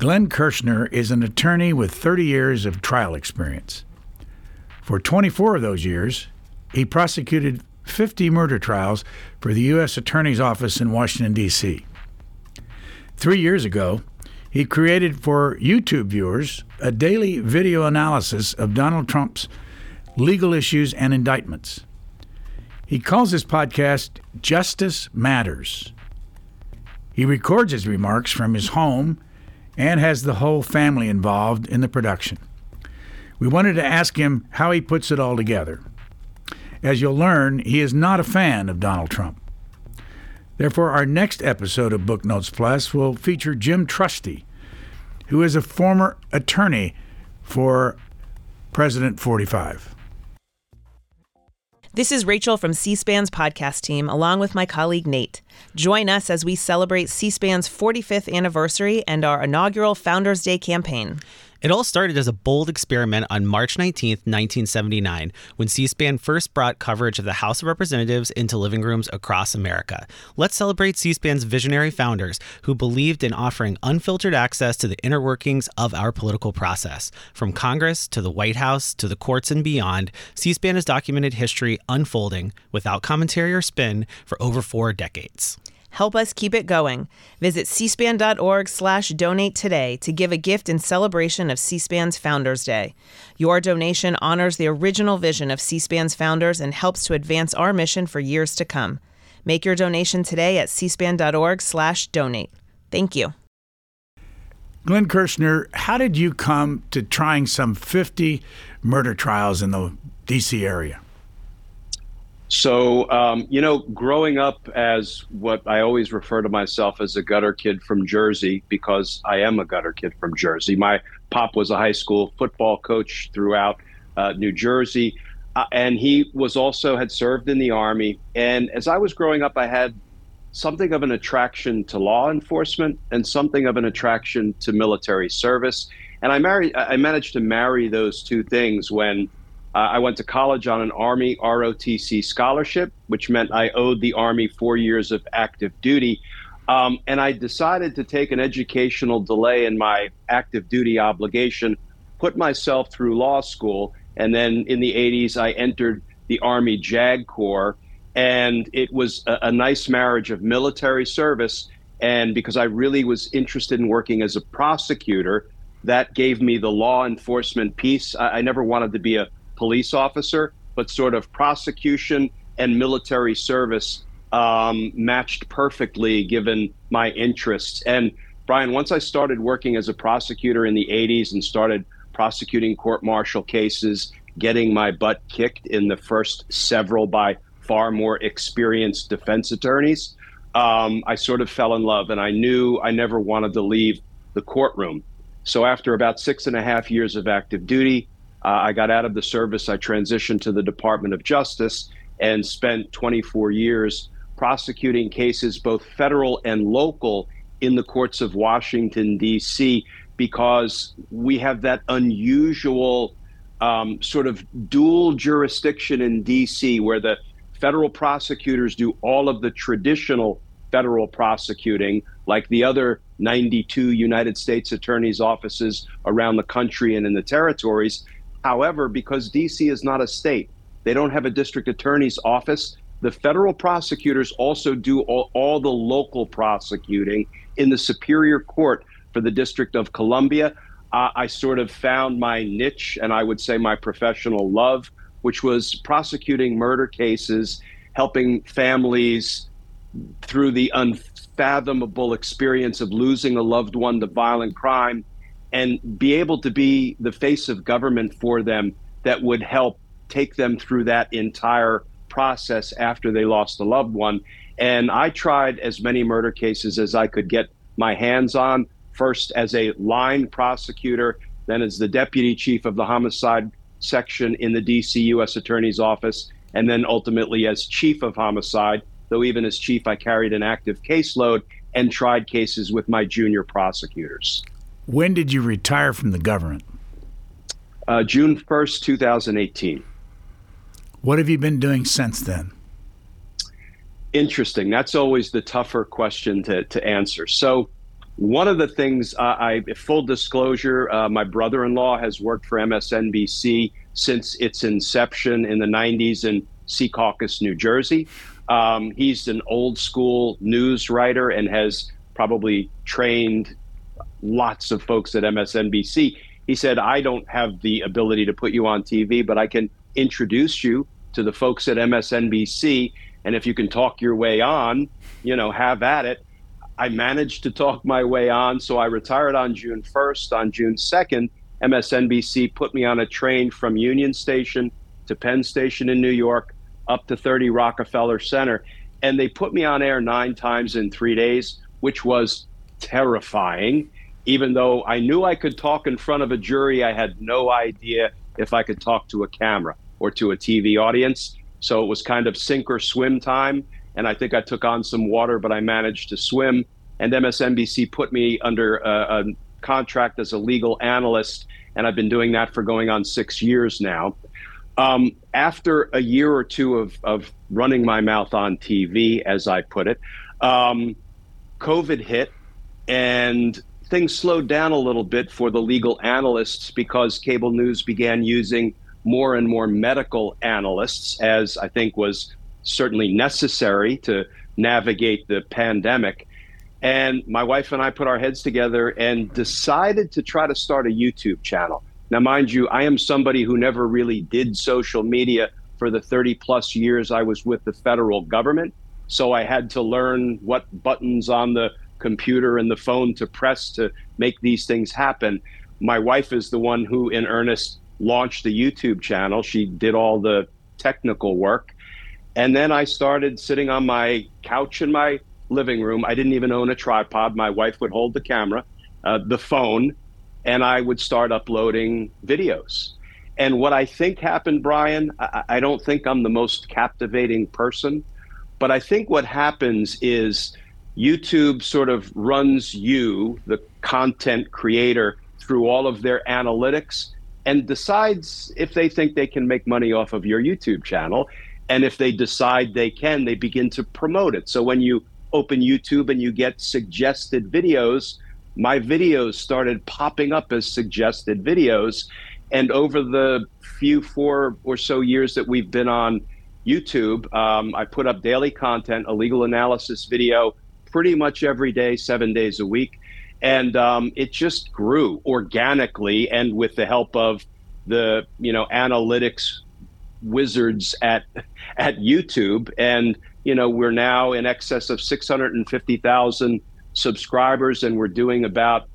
Glenn Kirschner is an attorney with 30 years of trial experience. For 24 of those years, he prosecuted 50 murder trials for the U.S. Attorney's Office in Washington, D.C. 3 years ago, he created for YouTube viewers a daily video analysis of Donald Trump's legal issues and indictments. He calls his podcast Justice Matters. He records his remarks from his home and has the whole family involved in the production. We wanted to ask him how he puts it all together. As you'll learn, he is not a fan of Donald Trump. Therefore, our next episode of Book Notes Plus will feature Jim Trusty, who is a former attorney for President 45. This is Rachel from C-SPAN's podcast team, along with my colleague Nate. Join us as we celebrate C-SPAN's 45th anniversary and our inaugural Founders Day campaign. It all started as a bold experiment on March 19th, 1979, when C-SPAN first brought coverage of the House of Representatives into living rooms across America. Let's celebrate C-SPAN's visionary founders who believed in offering unfiltered access to the inner workings of our political process. From Congress to the White House to the courts and beyond, C-SPAN has documented history unfolding without commentary or spin for over 4 decades. Help us keep it going. Visit cspan.org/donate today to give a gift in celebration of C-SPAN's Founders Day. Your donation honors the original vision of C-SPAN's founders and helps to advance our mission for years to come. Make your donation today at cspan.org/donate. Thank you. Glenn Kirschner, how did you come to trying some 50 murder trials in the D.C. area? So, growing up as what I always refer to myself as a gutter kid from Jersey, because I am a gutter kid from Jersey. My pop was a high school football coach throughout New Jersey, and he was also had served in the Army. And as I was growing up, I had something of an attraction to law enforcement and something of an attraction to military service. And I managed to marry those two things when I went to college on an Army ROTC scholarship, which meant I owed the Army 4 years of active duty. And I decided to take an educational delay in my active duty obligation, put myself through law school. And then in the 80s, I entered the Army JAG Corps. And it was a nice marriage of military service. And because I really was interested in working as a prosecutor, that gave me the law enforcement piece. I never wanted to be a police officer, but sort of prosecution and military service matched perfectly given my interests. And Brian, once I started working as a prosecutor in the 80s and started prosecuting court-martial cases, getting my butt kicked in the first several by far more experienced defense attorneys, I sort of fell in love, and I knew I never wanted to leave the courtroom. So after about 6.5 years of active duty, I got out of the service. I transitioned to the Department of Justice and spent 24 years prosecuting cases, both federal and local, in the courts of Washington, D.C., because we have that unusual sort of dual jurisdiction in D.C., where the federal prosecutors do all of the traditional federal prosecuting, like the other 92 United States attorneys' offices around the country and in the territories. However, because D.C. is not a state, they don't have a district attorney's office. The federal prosecutors also do all the local prosecuting in the Superior Court for the District of Columbia. I sort of found my niche, and I would say my professional love, which was prosecuting murder cases, helping families through the unfathomable experience of losing a loved one to violent crime, and be able to be the face of government for them that would help take them through that entire process after they lost a loved one. And I tried as many murder cases as I could get my hands on, first as a line prosecutor, then as the deputy chief of the homicide section in the DC U.S. Attorney's Office, and then ultimately as chief of homicide, though even as chief, I carried an active caseload and tried cases with my junior prosecutors. When did you retire from the government? June 1st, 2018. What have you been doing since then? Interesting. That's always the tougher question to answer. So One of the things, full disclosure, my brother-in-law has worked for MSNBC since its inception in the 90s in Secaucus, New Jersey. He's an old school news writer and has probably trained lots of folks at MSNBC. He said, I don't have the ability to put you on TV, but I can introduce you to the folks at MSNBC. And if you can talk your way on, have at it. I managed to talk my way on. So I retired on June 1st. On June 2nd, MSNBC put me on a train from Union Station to Penn Station in New York, up to 30 Rockefeller Center. And they put me on air 9 times in 3 days, which was terrifying. Even though I knew I could talk in front of a jury, I had no idea if I could talk to a camera or to a TV audience. So it was kind of sink or swim time. And I think I took on some water, but I managed to swim. And MSNBC put me under a contract as a legal analyst. And I've been doing that for going on 6 years now. After a year or two of running my mouth on TV, as I put it, COVID hit and things slowed down a little bit for the legal analysts because cable news began using more and more medical analysts, as I think was certainly necessary to navigate the pandemic. And my wife and I put our heads together and decided to try to start a YouTube channel. Now, mind you, I am somebody who never really did social media for the 30 plus years I was with the federal government. So I had to learn what buttons on the computer and the phone to press to make these things happen. My wife is the one who, in earnest, launched the YouTube channel. She did all the technical work. And then I started sitting on my couch in my living room. I didn't even own a tripod. My wife would hold the camera, the phone, and I would start uploading videos. And what I think happened, Brian, I don't think I'm the most captivating person, but I think what happens is YouTube sort of runs you, the content creator, through all of their analytics and decides if they think they can make money off of your YouTube channel. And if they decide they can, they begin to promote it. So when you open YouTube and you get suggested videos, my videos started popping up as suggested videos. And over the few 4 or so years that we've been on YouTube, I put up daily content, a legal analysis video, pretty much every day, 7 days a week. And it just grew organically and with the help of the analytics wizards at YouTube. And we're now in excess of 650,000 subscribers, and we're doing about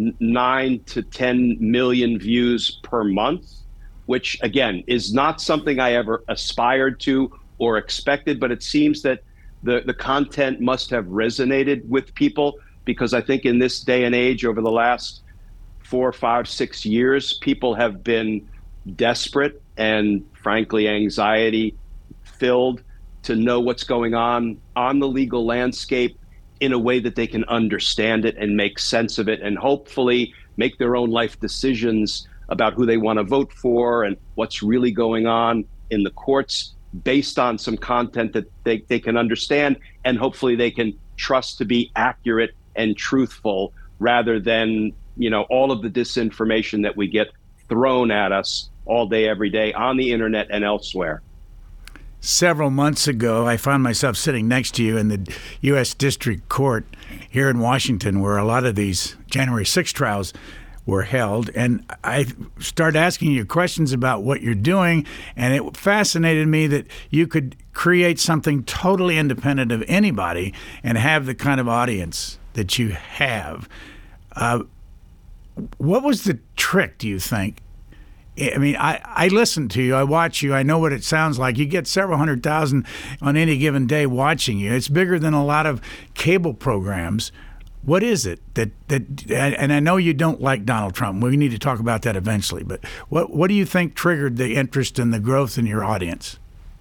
9 to 10 million views per month, which again is not something I ever aspired to or expected, but it seems that the content must have resonated with people, because I think in this day and age, over the last 4, 5, 6 years, people have been desperate and frankly anxiety filled to know what's going on the legal landscape in a way that they can understand it and make sense of it, and hopefully make their own life decisions about who they want to vote for and what's really going on in the courts based on some content that they can understand and hopefully they can trust to be accurate and truthful, rather than all of the disinformation that we get thrown at us all day, every day on the internet and elsewhere. Several months ago, I found myself sitting next to you in the U.S. District Court here in Washington, where a lot of these January 6 trials were held. And I started asking you questions about what you're doing, and it fascinated me that you could create something totally independent of anybody and have the kind of audience that you have. What was the trick, do you think? I mean, I listen to you, I watch you, I know what it sounds like. You get several 100,000 on any given day watching you. It's bigger than a lot of cable programs. What is it that and I know you don't like Donald Trump. We need to talk about that eventually. But what do you think triggered the interest and the growth in your audience?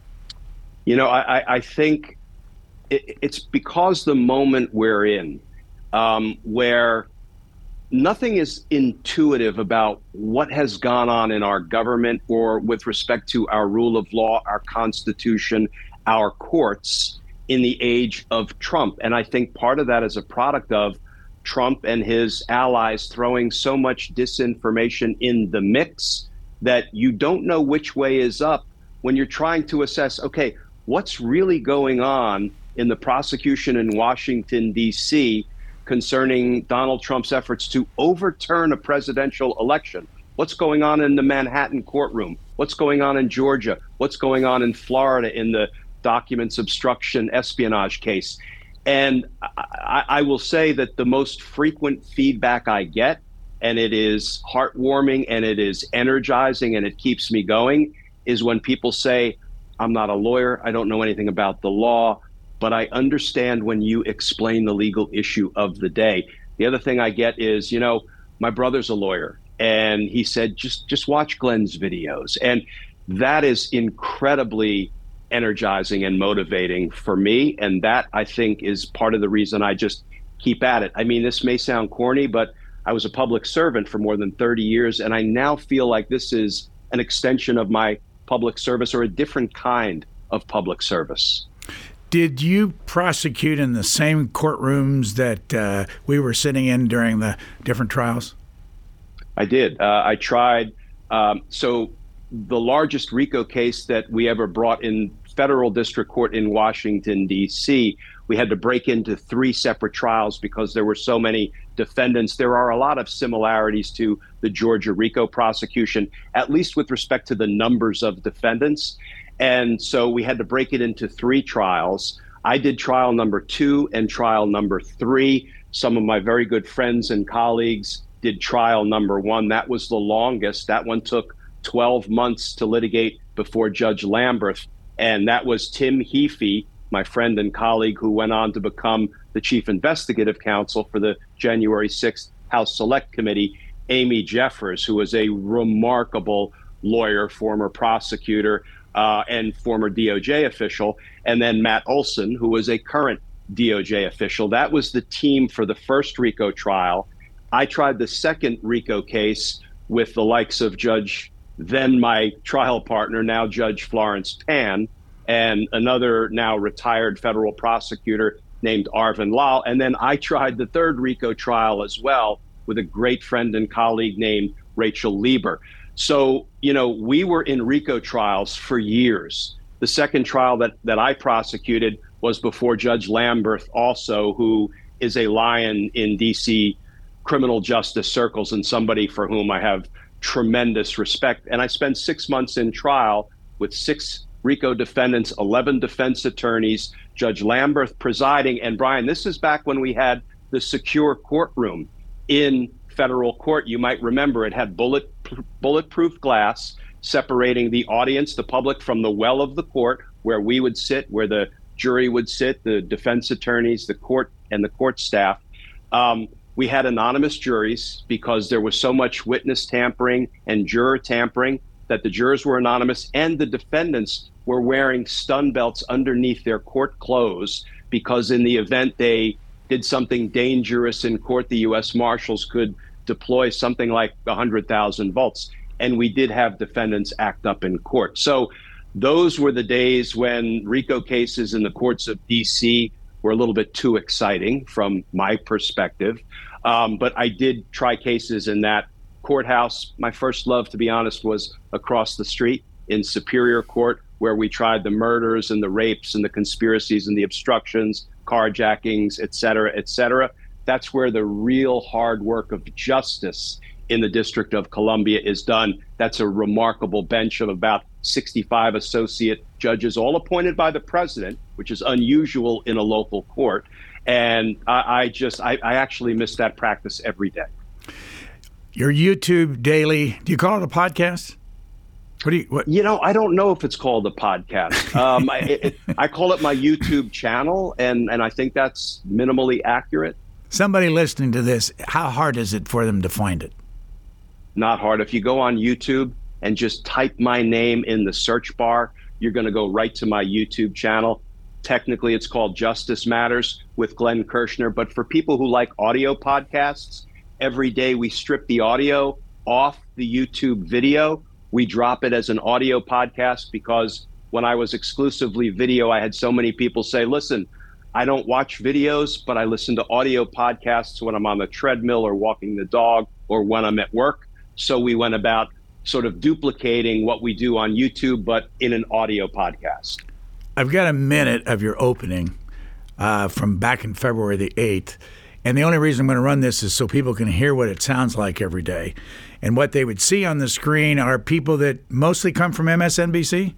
I think it's because the moment we're in, where nothing is intuitive about what has gone on in our government or with respect to our rule of law, our Constitution, our courts in the age of Trump. And I think part of that is a product of Trump and his allies throwing so much disinformation in the mix that you don't know which way is up when you're trying to assess, okay, what's really going on in the prosecution in Washington, D.C. concerning Donald Trump's efforts to overturn a presidential election? What's going on in the Manhattan courtroom? What's going on in Georgia? What's going on in Florida in the documents obstruction espionage case? And I will say that the most frequent feedback I get, and it is heartwarming and it is energizing and it keeps me going, is when people say, I'm not a lawyer, I don't know anything about the law, but I understand when you explain the legal issue of the day. The other thing I get is, my brother's a lawyer, and he said, just watch Glenn's videos. And that is incredibly energizing and motivating for me. And that, I think, is part of the reason I just keep at it. I mean, this may sound corny, but I was a public servant for more than 30 years, and I now feel like this is an extension of my public service, or a different kind of public service. Did you prosecute in the same courtrooms that we were sitting in during the different trials? I did. I tried. So the largest RICO case that we ever brought in federal district court in Washington, D.C., we had to break into 3 separate trials because there were so many defendants. There are a lot of similarities to the Georgia RICO prosecution, at least with respect to the numbers of defendants. And so we had to break it into 3 trials. I did trial number 2 and trial number 3. Some of my very good friends and colleagues did trial number 1. That was the longest. That one took 12 months to litigate before Judge Lamberth. And that was Tim Heaphy, my friend and colleague, who went on to become the chief investigative counsel for the January 6th House Select Committee, Amy Jeffers, who was a remarkable lawyer, former prosecutor, and former DOJ official, and then Matt Olson, who was a current DOJ official. That was the team for the first RICO trial. I tried the second RICO case with the likes of then my trial partner, now Judge Florence Pan, and another now retired federal prosecutor named Arvin Lal. And then I tried the third RICO trial as well with a great friend and colleague named Rachel Lieber. So, we were in RICO trials for years. The second trial that I prosecuted was before Judge Lamberth also, who is a lion in D.C. criminal justice circles and somebody for whom I have tremendous respect. And I spent 6 months in trial with 6 RICO defendants, 11 defense attorneys, Judge Lamberth presiding. And Brian, this is back when we had the secure courtroom in federal court. You might remember it had bulletproof glass separating the audience, the public, from the well of the court, where we would sit, where the jury would sit, the defense attorneys, the court, and the court staff. We had anonymous juries because there was so much witness tampering and juror tampering that the jurors were anonymous, and the defendants were wearing stun belts underneath their court clothes because in the event they did something dangerous in court, the U.S. Marshals could deploy something like 100,000 volts. And we did have defendants act up in court. So those were the days when RICO cases in the courts of D.C. were a little bit too exciting from my perspective. But I did try cases in that courthouse. My first love, to be honest, was across the street in Superior Court, where we tried the murders and the rapes and the conspiracies and the obstructions, carjackings, et cetera, et cetera. That's where the real hard work of justice in the District of Columbia is done. That's a remarkable bench of about 65 associate judges, all appointed by the president, which is unusual in a local court. And I actually miss that practice every day. Your YouTube daily, do you call it a podcast? I don't know if it's called a podcast. I call it my YouTube channel, and I think that's minimally accurate. Somebody listening to this, how hard is it for them to find it? Not hard. If you go on YouTube and just type my name in the search bar, you're going to go right to my YouTube channel. Technically, it's called Justice Matters with Glenn Kirshner. But for people who like audio podcasts, every day we strip the audio off the YouTube video. We drop it as an audio podcast because when I was exclusively video, I had so many people say, listen, I don't watch videos, but I listen to audio podcasts when I'm on the treadmill or walking the dog or when I'm at work. So we went about sort of duplicating what we do on YouTube, but in an audio podcast. I've got a minute of your opening from back in February the 8th. And the only reason I'm going to run this is so people can hear what it sounds like every day. And what they would see on the screen are people that mostly come from MSNBC?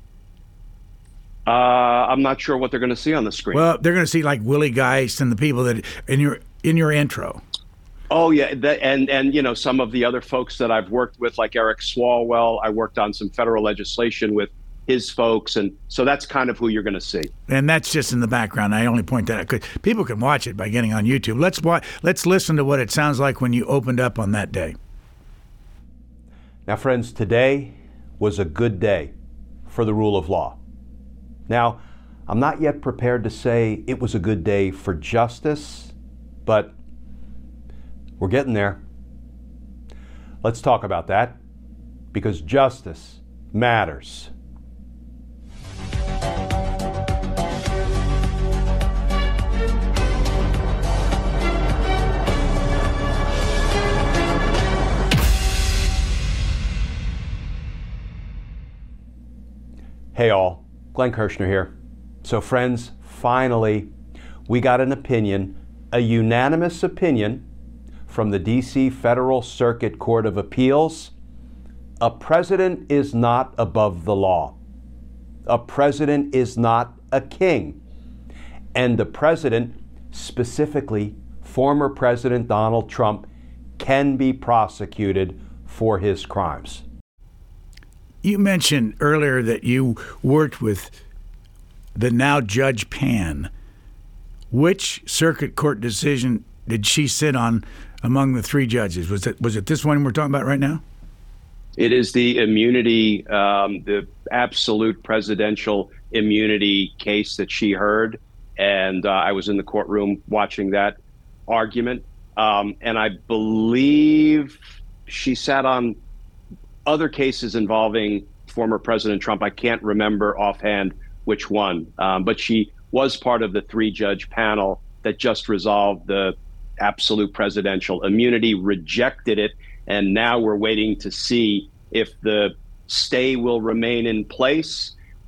I'm not sure what they're going to see on the screen. Well, they're going to see like Willie Geist and the people that in your intro. Oh, yeah. And some of the other folks that I've worked with, like Eric Swalwell, I worked on some federal legislation with his folks. And so that's kind of who you're going to see. And that's just in the background. I only point that out because people can watch it by getting on YouTube. Let's listen to what it sounds like when you opened up on that day. Now, friends, today was a good day for the rule of law. Now, I'm not yet prepared to say it was a good day for justice, but we're getting there. Let's talk about that, because justice matters. Hey all, Glenn Kirshner here. So friends, finally, we got an opinion, a unanimous opinion from the D.C. Federal Circuit Court of Appeals. A president is not above the law. A president is not a king. And the president, specifically former President Donald Trump, can be prosecuted for his crimes. You mentioned earlier that you worked with the now Judge Pan. Which circuit court decision did she sit on among the three judges? Was it this one we're talking about right now? It is the immunity, the absolute presidential immunity case that she heard. And I was in the courtroom watching that argument. And I believe she sat on other cases involving former President Trump. I can't remember offhand which one, but she was part of the three-judge panel that just resolved the absolute presidential immunity, rejected it, and now we're waiting to see if the stay will remain in place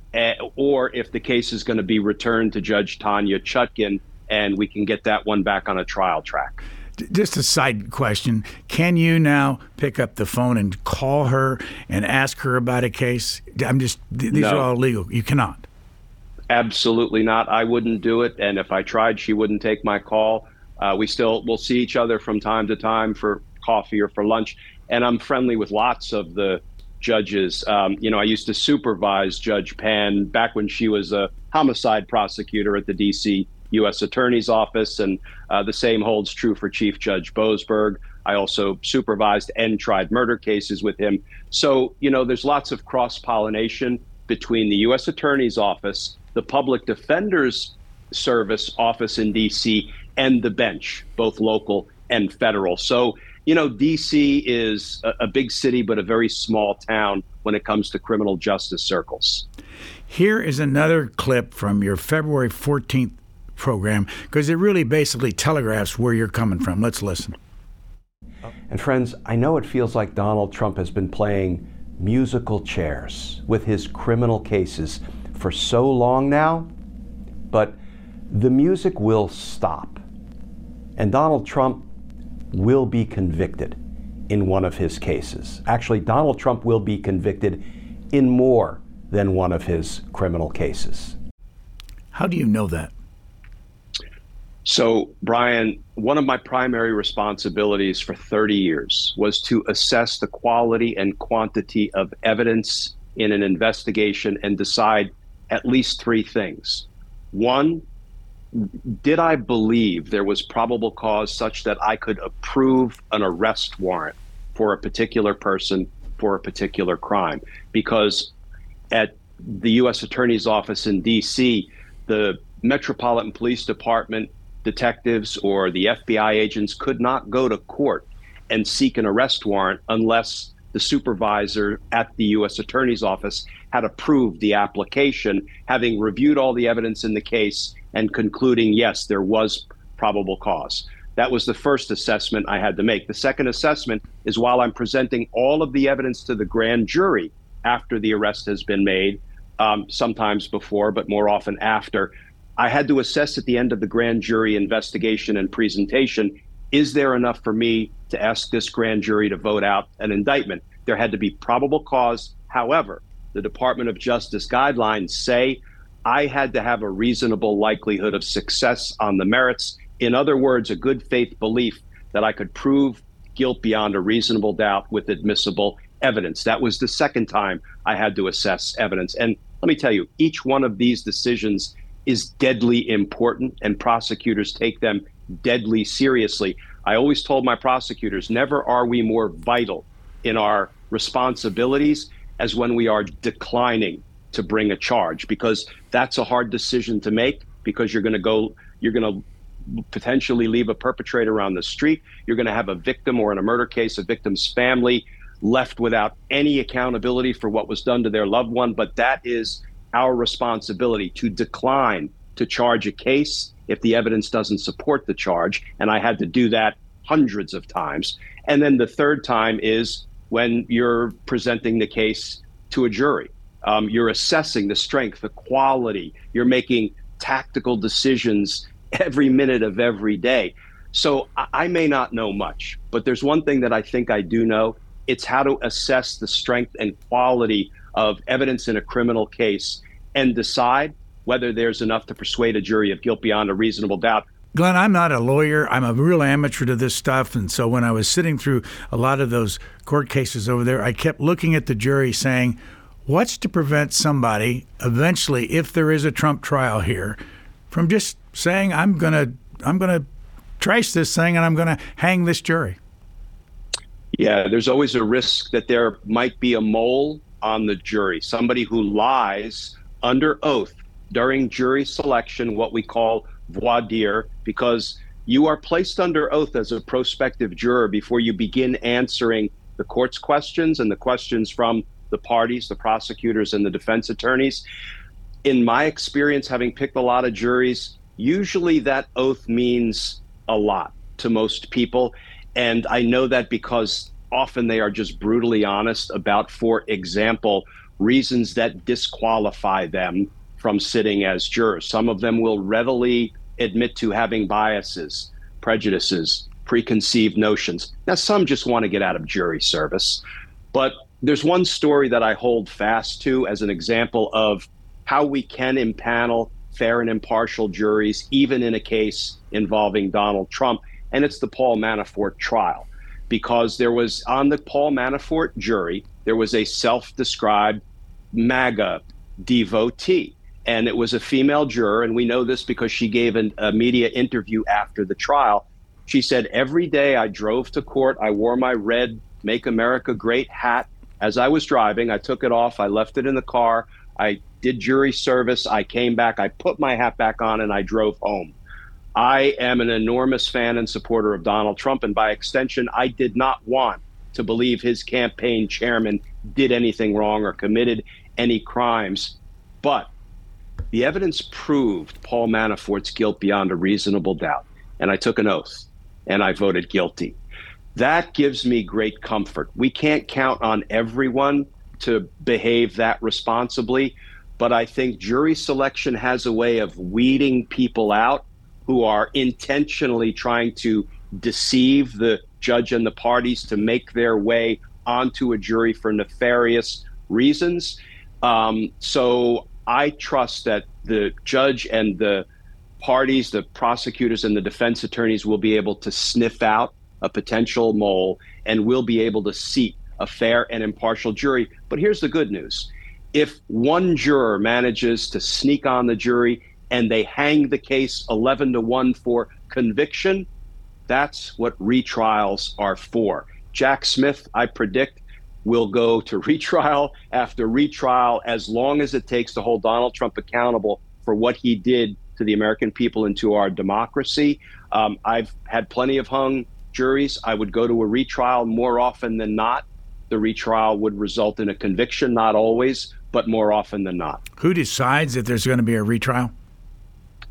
or if the case is going to be returned to Judge Tanya Chutkan and we can get that one back on a trial track. Just a side question. Can you now pick up the phone and call her and ask her about a case? These are all legal. You cannot. Absolutely not. I wouldn't do it. And if I tried, she wouldn't take my call. We'll see each other from time to time for coffee or for lunch. And I'm friendly with lots of the judges. I used to supervise Judge Pan back when she was a homicide prosecutor at the D.C. U.S. Attorney's Office, and the same holds true for Chief Judge Boasberg. I also supervised and tried murder cases with him. So, there's lots of cross-pollination between the U.S. Attorney's Office, the Public Defender's Service office in D.C., and the bench, both local and federal. So, D.C. is a big city, but a very small town when it comes to criminal justice circles. Here is another clip from your February 14th program, because it really basically telegraphs where you're coming from. Let's listen. And friends, I know it feels like Donald Trump has been playing musical chairs with his criminal cases for so long now, but the music will stop. And Donald Trump will be convicted in one of his cases. Actually, Donald Trump will be convicted in more than one of his criminal cases. How do you know that? So, Brian, one of my primary responsibilities for 30 years was to assess the quality and quantity of evidence in an investigation and decide at least three things. One, did I believe there was probable cause such that I could approve an arrest warrant for a particular person for a particular crime? Because at the U.S. Attorney's Office in D.C., the Metropolitan Police Department detectives or the FBI agents could not go to court and seek an arrest warrant unless the supervisor at the U.S. Attorney's Office had approved the application, having reviewed all the evidence in the case and concluding, yes, there was probable cause. That was the first assessment I had to make. The second assessment is while I'm presenting all of the evidence to the grand jury after the arrest has been made, sometimes before, but more often after, I had to assess at the end of the grand jury investigation and presentation, is there enough for me to ask this grand jury to vote out an indictment? There had to be probable cause. However, the Department of Justice guidelines say I had to have a reasonable likelihood of success on the merits. In other words, a good faith belief that I could prove guilt beyond a reasonable doubt with admissible evidence. That was the second time I had to assess evidence. And let me tell you, each one of these decisions is deadly important, and prosecutors take them deadly seriously. I always told my prosecutors, never are we more vital in our responsibilities as when we are declining to bring a charge, because that's a hard decision to make, because you're going to potentially leave a perpetrator on the street. You're going to have a victim, or in a murder case, a victim's family left without any accountability for what was done to their loved one. But that is our responsibility, to decline to charge a case if the evidence doesn't support the charge. And I had to do that hundreds of times. And then the third time is when you're presenting the case to a jury. You're assessing the strength, the quality. You're making tactical decisions every minute of every day. So I may not know much, but there's one thing that I think I do know. It's how to assess the strength and quality of evidence in a criminal case and decide whether there's enough to persuade a jury of guilt beyond a reasonable doubt. Glenn, I'm not a lawyer. I'm a real amateur to this stuff. And so when I was sitting through a lot of those court cases over there, I kept looking at the jury saying, what's to prevent somebody eventually, if there is a Trump trial here, from just saying, I'm going to trace this thing and I'm going to hang this jury? Yeah, there's always a risk that there might be a mole on the jury, somebody who lies under oath during jury selection, what we call voir dire, because you are placed under oath as a prospective juror before you begin answering the court's questions and the questions from the parties, the prosecutors and the defense attorneys. In my experience, having picked a lot of juries, usually that oath means a lot to most people. And I know that because often they are just brutally honest about, for example, reasons that disqualify them from sitting as jurors. Some of them will readily admit to having biases, prejudices, preconceived notions. Now, some just want to get out of jury service. But there's one story that I hold fast to as an example of how we can impanel fair and impartial juries, even in a case involving Donald Trump. And it's the Paul Manafort trial, because there was, on the Paul Manafort jury, there was a self-described MAGA devotee. And it was a female juror, and we know this because she gave a media interview after the trial. She said, every day I drove to court, I wore my red Make America Great hat. As I was driving, I took it off, I left it in the car, I did jury service, I came back, I put my hat back on, and I drove home. I am an enormous fan and supporter of Donald Trump, and by extension, I did not want to believe his campaign chairman did anything wrong or committed any crimes. But the evidence proved Paul Manafort's guilt beyond a reasonable doubt, and I took an oath, and I voted guilty. That gives me great comfort. We can't count on everyone to behave that responsibly, but I think jury selection has a way of weeding people out who are intentionally trying to deceive the judge and the parties to make their way onto a jury for nefarious reasons. So I trust that the judge and the parties, the prosecutors and the defense attorneys will be able to sniff out a potential mole and will be able to seat a fair and impartial jury. But here's the good news. If one juror manages to sneak on the jury and they hang the case 11-1 for conviction, that's what retrials are for. Jack Smith, I predict, will go to retrial after retrial as long as it takes to hold Donald Trump accountable for what he did to the American people and to our democracy. I've had plenty of hung juries. I would go to a retrial more often than not. The retrial would result in a conviction, not always, but more often than not. Who decides if there's going to be a retrial?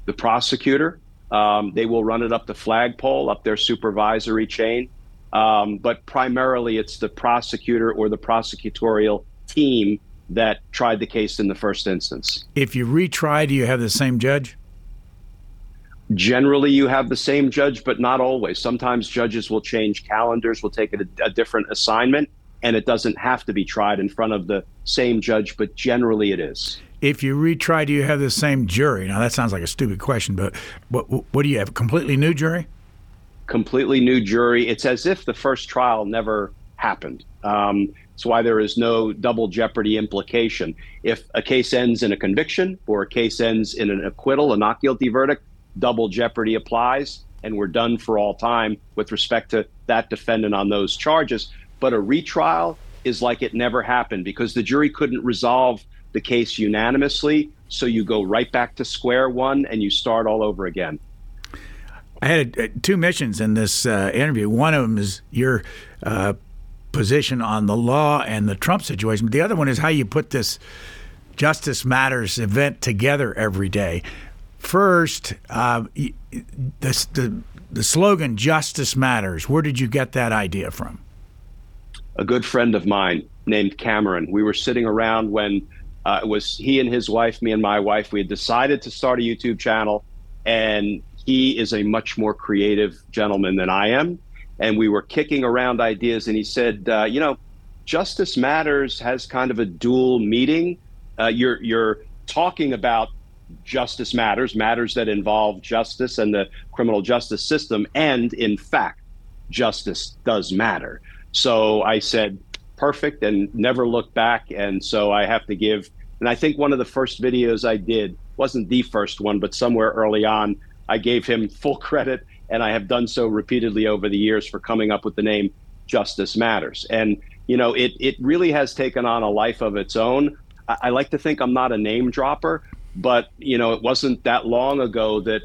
the prosecutor. They will run it up the flagpole, up their supervisory chain. But primarily it's the prosecutor or the prosecutorial team that tried the case in the first instance. If you retry, do you have the same judge? Generally, you have the same judge, but not always. Sometimes judges will change calendars, will take a different assignment, and it doesn't have to be tried in front of the same judge, but generally it is. If you retry, do you have the same jury? Now, that sounds like a stupid question, but what do you have, a completely new jury? Completely new jury. It's as if the first trial never happened. That's why there is no double jeopardy implication. If a case ends in a conviction or a case ends in an acquittal, a not guilty verdict, double jeopardy applies, and we're done for all time with respect to that defendant on those charges. But a retrial is like it never happened because the jury couldn't resolve the case unanimously. So you go right back to square one and you start all over again. I had two missions in this interview. One of them is your position on the law and the Trump situation. But the other one is how you put this Justice Matters event together every day. First, the slogan "Justice Matters." Where did you get that idea from? A good friend of mine named Cameron. We were sitting around when it was he and his wife, me and my wife. We had decided to start a YouTube channel, and he is a much more creative gentleman than I am. And we were kicking around ideas, and he said, Justice Matters has kind of a dual meaning. You're talking about justice matters that involve justice and the criminal justice system. And in fact, justice does matter. So I said, perfect, and never looked back. And so I have to give, and I think one of the first videos I did wasn't the first one, but somewhere early on, I gave him full credit. And I have done so repeatedly over the years for coming up with the name Justice Matters. And, it really has taken on a life of its own. I like to think I'm not a name dropper, but, it wasn't that long ago that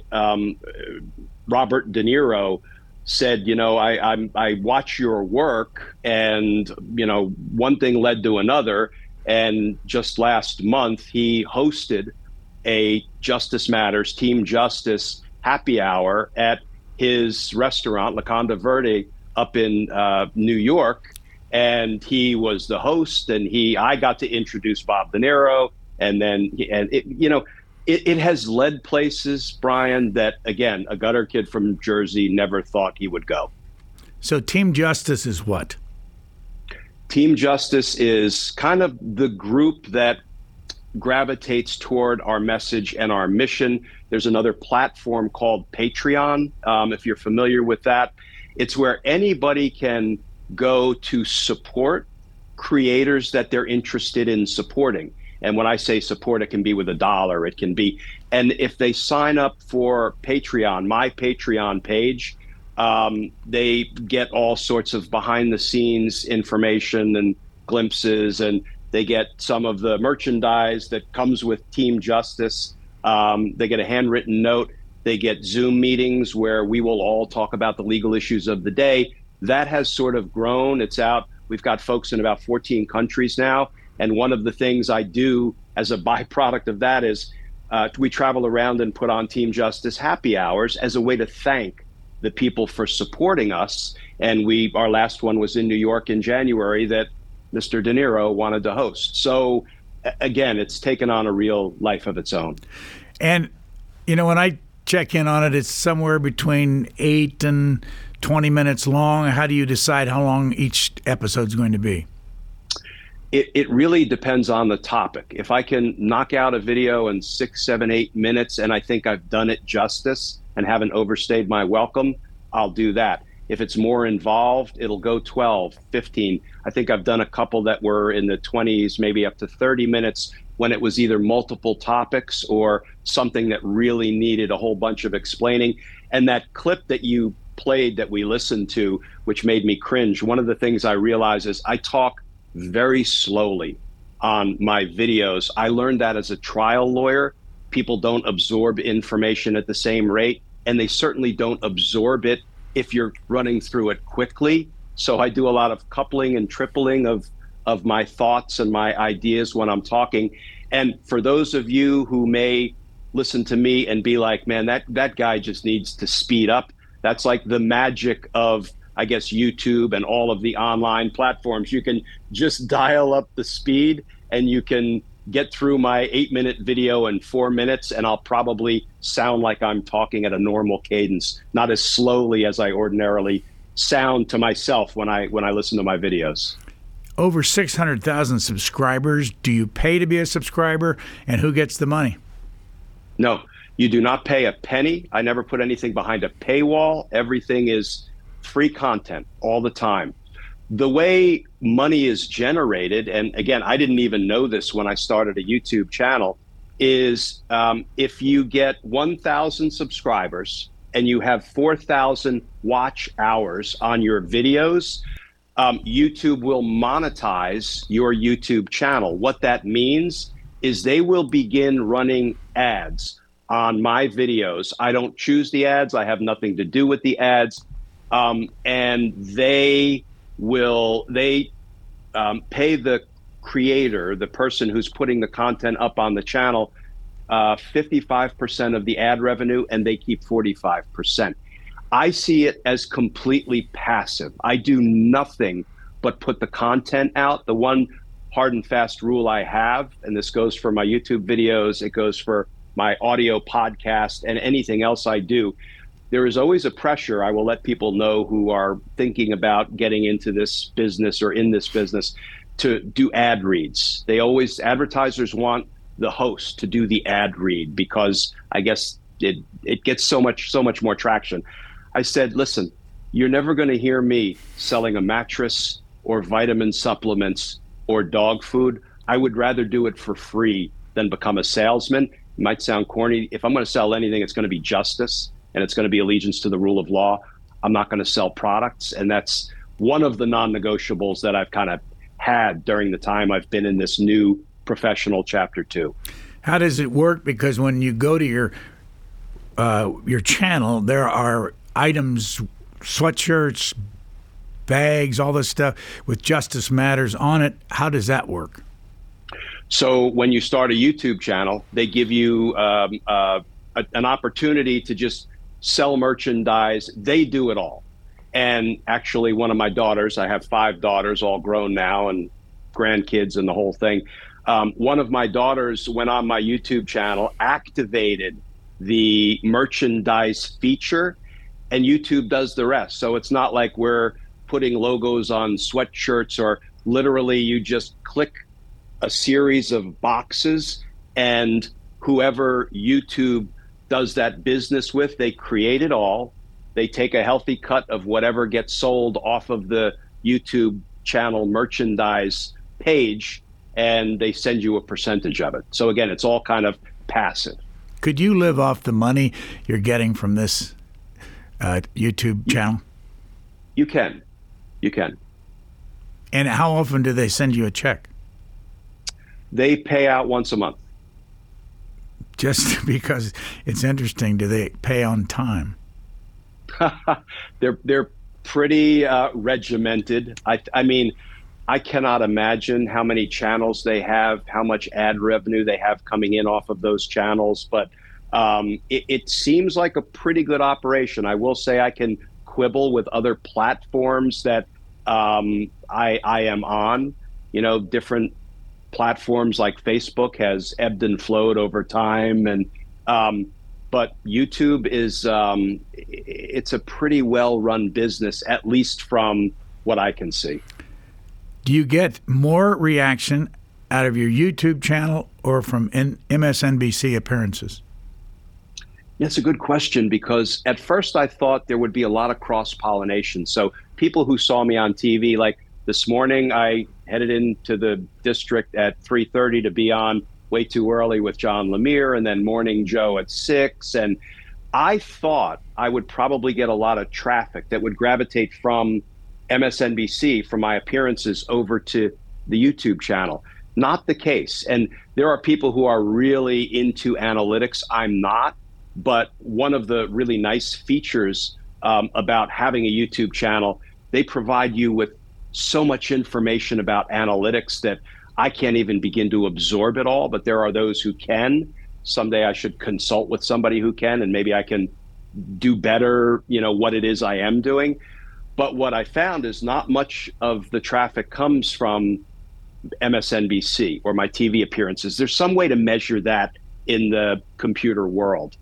Robert De Niro said, I watch your work, and, one thing led to another. And just last month, he hosted a Justice Matters, Team Justice happy hour at his restaurant, La Conda Verde, up in New York. And he was the host, and I got to introduce Bob De Niro. And then, it has led places, Brian, that, again, a gutter kid from Jersey never thought he would go. So Team Justice is what? Team Justice is kind of the group that gravitates toward our message and our mission. There's another platform called Patreon, if you're familiar with that. It's where anybody can go to support creators that they're interested in supporting. And when I say support, it can be with $1, it can be, and if they sign up for Patreon, my Patreon page, they get all sorts of behind the scenes information and glimpses, and they get some of the merchandise that comes with Team Justice. They get a handwritten note. They get Zoom meetings where we will all talk about the legal issues of the day. That has sort of grown. It's out. We've got folks in about 14 countries now. And one of the things I do as a byproduct of that is we travel around and put on Team Justice happy hours as a way to thank the people for supporting us. And our last one was in New York in January that Mr. De Niro wanted to host. So again, it's taken on a real life of its own. And, when I check in on it, it's somewhere between 8 and 20 minutes long. How do you decide how long each episode is going to be? It really depends on the topic. If I can knock out a video in 6, 7, 8 minutes, and I think I've done it justice and haven't overstayed my welcome, I'll do that. If it's more involved, it'll go 12, 15. I think I've done a couple that were in the 20s, maybe up to 30 minutes, when it was either multiple topics or something that really needed a whole bunch of explaining. And that clip that you played that we listened to, which made me cringe, one of the things I realize is I talk very slowly on my videos. I learned that as a trial lawyer. People don't absorb information at the same rate, and they certainly don't absorb it if you're running through it quickly. So I do a lot of coupling and tripling of my thoughts and my ideas when I'm talking. And for those of you who may listen to me and be like, man, that guy just needs to speed up. That's like the magic of, I guess, YouTube and all of the online platforms. You can just dial up the speed and you can get through my 8-minute video in 4 minutes, and I'll probably sound like I'm talking at a normal cadence, not as slowly as I ordinarily sound to myself when I listen to my videos. Over 600,000 subscribers. Do you pay to be a subscriber, and who gets the money? No, you do not pay a penny. I never put anything behind a paywall. Everything is free content all the time. The way money is generated, and again, I didn't even know this when I started a YouTube channel, is if you get 1,000 subscribers and you have 4,000 watch hours on your videos, YouTube will monetize your YouTube channel. What that means is they will begin running ads on my videos. I don't choose the ads. I have nothing to do with the ads. And they pay the creator, the person who's putting the content up on the channel, 55% of the ad revenue, and they keep 45%. I see it as completely passive. I do nothing but put the content out. The one hard and fast rule I have, and this goes for my YouTube videos, it goes for my audio podcast and anything else I do, there is always a pressure. I will let people know who are thinking about getting into this business or in this business to do ad reads. Advertisers want the host to do the ad read because I guess it gets so much more traction. I said, listen, you're never going to hear me selling a mattress or vitamin supplements or dog food. I would rather do it for free than become a salesman. It might sound corny. If I'm going to sell anything, it's going to be justice and it's going to be allegiance to the rule of law. I'm not going to sell products. And that's one of the non-negotiables that I've kind of had during the time I've been in this new professional chapter 2. How does it work? Because when you go to your channel, there are items, sweatshirts, bags, all this stuff with Justice Matters on it. How does that work? So when you start a YouTube channel, they give you an opportunity to just sell merchandise. They do it all. And actually, one of my daughters, I have 5 daughters, all grown now, and grandkids and the whole thing. One of my daughters went on my YouTube channel, activated the merchandise feature, and YouTube does the rest. So it's not like we're putting logos on sweatshirts, or literally you just click a series of boxes, and whoever YouTube does that business with, they create it all. They take a healthy cut of whatever gets sold off of the YouTube channel merchandise page, and they send you a percentage of it. So again, it's all kind of passive. Could you live off the money you're getting from this YouTube channel? You can. You can. And how often do they send you a check? They pay out once a month. Just because it's interesting, do they pay on time? They're pretty regimented. I mean, I cannot imagine how many channels they have, how much ad revenue they have coming in off of those channels. But it seems like a pretty good operation. I will say I can quibble with other platforms that I am on. You know, different platforms like Facebook has ebbed and flowed over time, and but YouTube is it's a pretty well-run business, at least from what I can see. Do you get more reaction out of your YouTube channel or from MSNBC appearances? That's a good question, because at first I thought there would be a lot of cross-pollination. So people who saw me on TV, like this morning, I headed into the district at 3:30 to be on Way Too Early with John Lemire, and then Morning Joe at 6. And I thought I would probably get a lot of traffic that would gravitate from MSNBC, from my appearances, over to the YouTube channel. Not the case. And there are people who are really into analytics. I'm not. But one of the really nice features about having a YouTube channel, they provide you with so much information about analytics that I can't even begin to absorb it all, but there are those who can. someday I should consult with somebody who can, and maybe I can do better, what it is I am doing. But what I found is not much of the traffic comes from MSNBC or my TV appearances. There's some way to measure that in the computer world.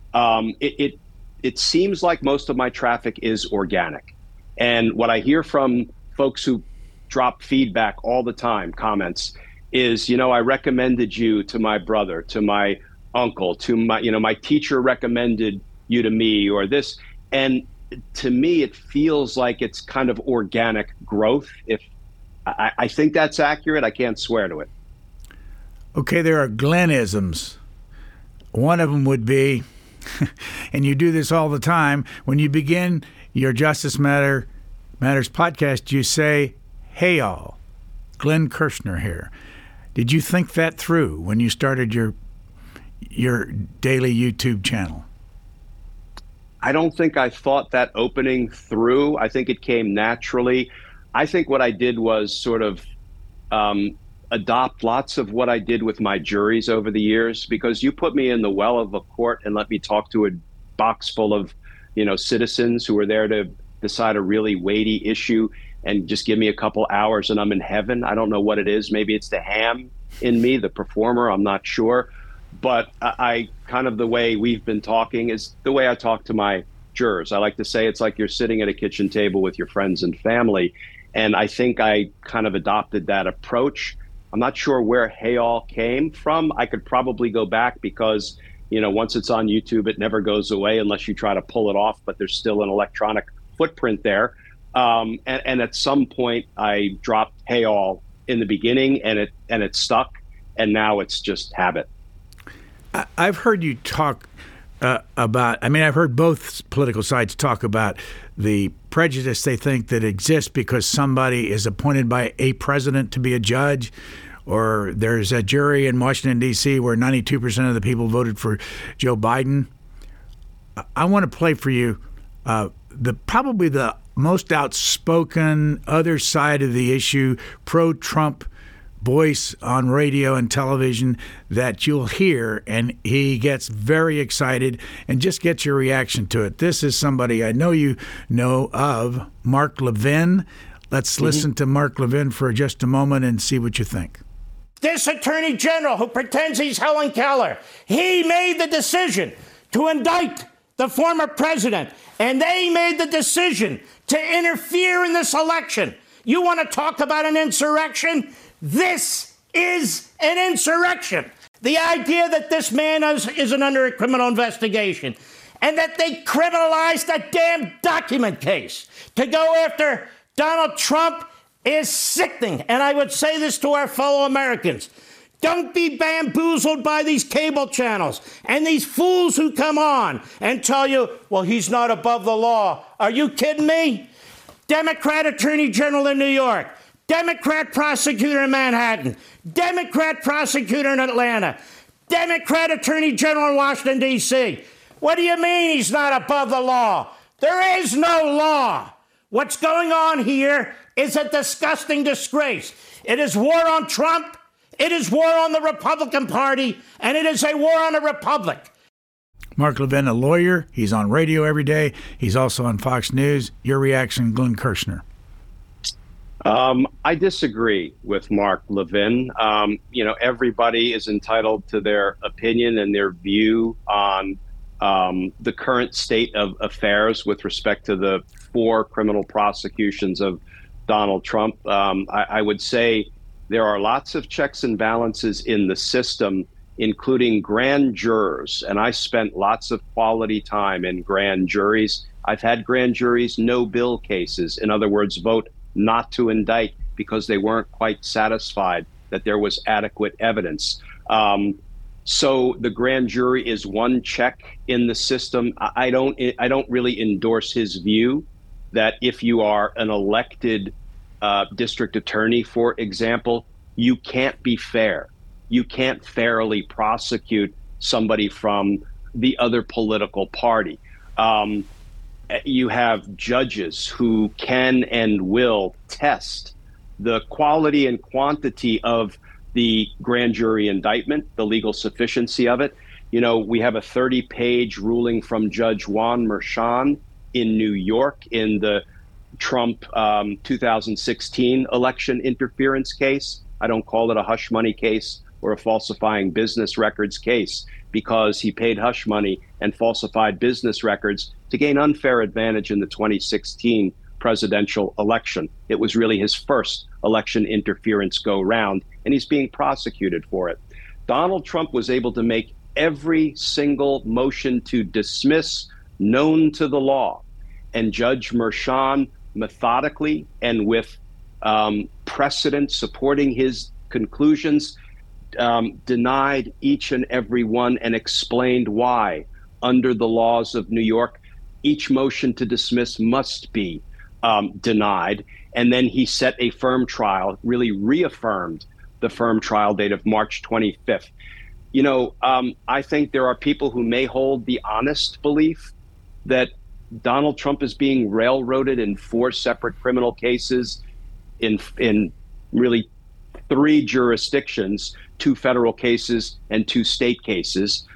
It seems like most of my traffic is organic. And what I hear from folks who drop feedback all the time, comments, is, I recommended you to my brother, to my uncle, to my teacher recommended you to me, or this. And to me, it feels like it's kind of organic growth. If I think that's accurate, I can't swear to it. Okay, there are Glennisms. One of them would be, and you do this all the time, when you begin your Justice Matters podcast, you say, "Hey all, Glenn Kirshner here." Did you think that through when you started your daily YouTube channel? I don't think I thought that opening through. I think it came naturally. I think what I did was sort of adopt lots of what I did with my juries over the years, because you put me in the well of a court and let me talk to a box full of, citizens who are there to decide a really weighty issue, and just give me a couple hours and I'm in heaven. I don't know what it is. Maybe it's the ham in me, the performer. I'm not sure. But I kind of, the way we've been talking is the way I talk to my jurors. I like to say it's like you're sitting at a kitchen table with your friends and family. And I think I kind of adopted that approach. I'm not sure where Hey All came from. I could probably go back because, once it's on YouTube, it never goes away unless you try to pull it off, but there's still an electronic footprint there. And at some point I dropped Hey All in the beginning, and it stuck, and now it's just habit. I've heard you talk about, I've heard both political sides talk about the prejudice they think that exists because somebody is appointed by a president to be a judge, or there's a jury in Washington, D.C. where 92% of the people voted for Joe Biden. I want to play for you probably the most outspoken other side of the issue, pro-Trump voice on radio and television that you'll hear, and he gets very excited, and just get your reaction to it. This is somebody I know you know of, Mark Levin. Let's listen to Mark Levin for just a moment and see what you think. This attorney general who pretends he's Helen Keller, he made the decision to indict the former president, and they made the decision to interfere in this election. You want to talk about an insurrection? This is an insurrection. The idea that this man isn't under a criminal investigation, and that they criminalized a damn document case to go after Donald Trump is sickening. And I would say this to our fellow Americans. Don't be bamboozled by these cable channels and these fools who come on and tell you, well, he's not above the law. Are you kidding me? Democrat Attorney General in New York, Democrat prosecutor in Manhattan, Democrat prosecutor in Atlanta, Democrat Attorney General in Washington, D.C. What do you mean he's not above the law? There is no law. What's going on here is a disgusting disgrace. It is war on Trump. It is war on the Republican Party, and it is a war on the Republic. Mark Levin, a lawyer. He's on radio every day. He's also on Fox News. Your reaction, Glenn Kirshner? I disagree with Mark Levin. Everybody is entitled to their opinion and their view on the current state of affairs with respect to the 4 criminal prosecutions of Donald Trump. I would say there are lots of checks and balances in the system, including grand jurors. And I spent lots of quality time in grand juries. I've had grand juries no bill cases. In other words, vote not to indict because they weren't quite satisfied that there was adequate evidence. So the grand jury is one check in the system. I don't really endorse his view that if you are an elected district attorney, for example, you can't be fair. You can't fairly prosecute somebody from the other political party. You have judges who can and will test the quality and quantity of the grand jury indictment, the legal sufficiency of it. We have a 30-page ruling from Judge Juan Merchan in New York in the Trump 2016 election interference case. I don't call it a hush money case or a falsifying business records case, because he paid hush money and falsified business records to gain unfair advantage in the 2016 presidential election. It was really his first election interference go round, and he's being prosecuted for it. Donald Trump was able to make every single motion to dismiss known to the law. And Judge Merchan methodically and with precedent supporting his conclusions denied each and every one and explained why, under the laws of New York, each motion to dismiss must be denied. And then he set a firm trial, really reaffirmed the firm trial date of March 25th. I think there are people who may hold the honest belief that Donald Trump is being railroaded in 4 separate criminal cases in really 3 jurisdictions, 2 federal cases and 2 state cases.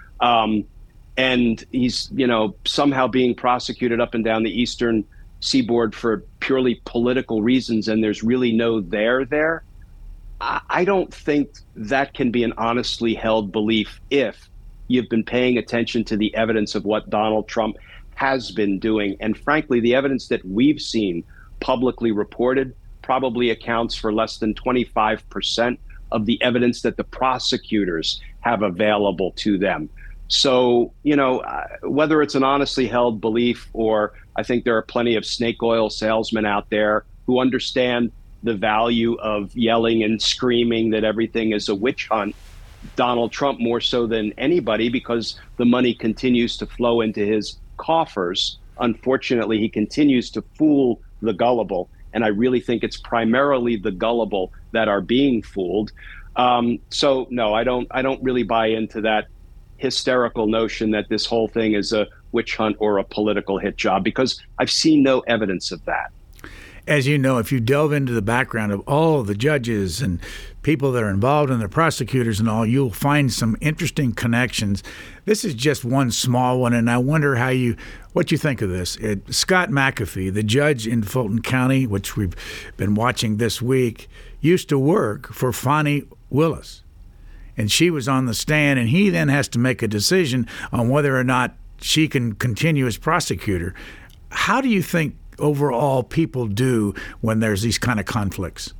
And he's, somehow being prosecuted up and down the eastern seaboard for purely political reasons, and there's really no there. I don't think that can be an honestly held belief if you've been paying attention to the evidence of what Donald Trump has been doing. And frankly, the evidence that we've seen publicly reported probably accounts for less than 25% of the evidence that the prosecutors have available to them. So, whether it's an honestly held belief, or I think there are plenty of snake oil salesmen out there who understand the value of yelling and screaming that everything is a witch hunt. Donald Trump more so than anybody, because the money continues to flow into his coffers. Unfortunately, he continues to fool the gullible. And I really think it's primarily the gullible that are being fooled. So no, I don't really buy into that hysterical notion that this whole thing is a witch hunt or a political hit job, because I've seen no evidence of that. As you know, if you delve into the background of all of the judges and people that are involved and the prosecutors and all, you'll find some interesting connections. This is just one small one, and I wonder what you think of this. Scott McAfee, the judge in Fulton County, which we've been watching this week, used to work for Fani Willis. And she was on the stand, and he then has to make a decision on whether or not she can continue as prosecutor. How do you think overall people do when there's these kind of conflicts?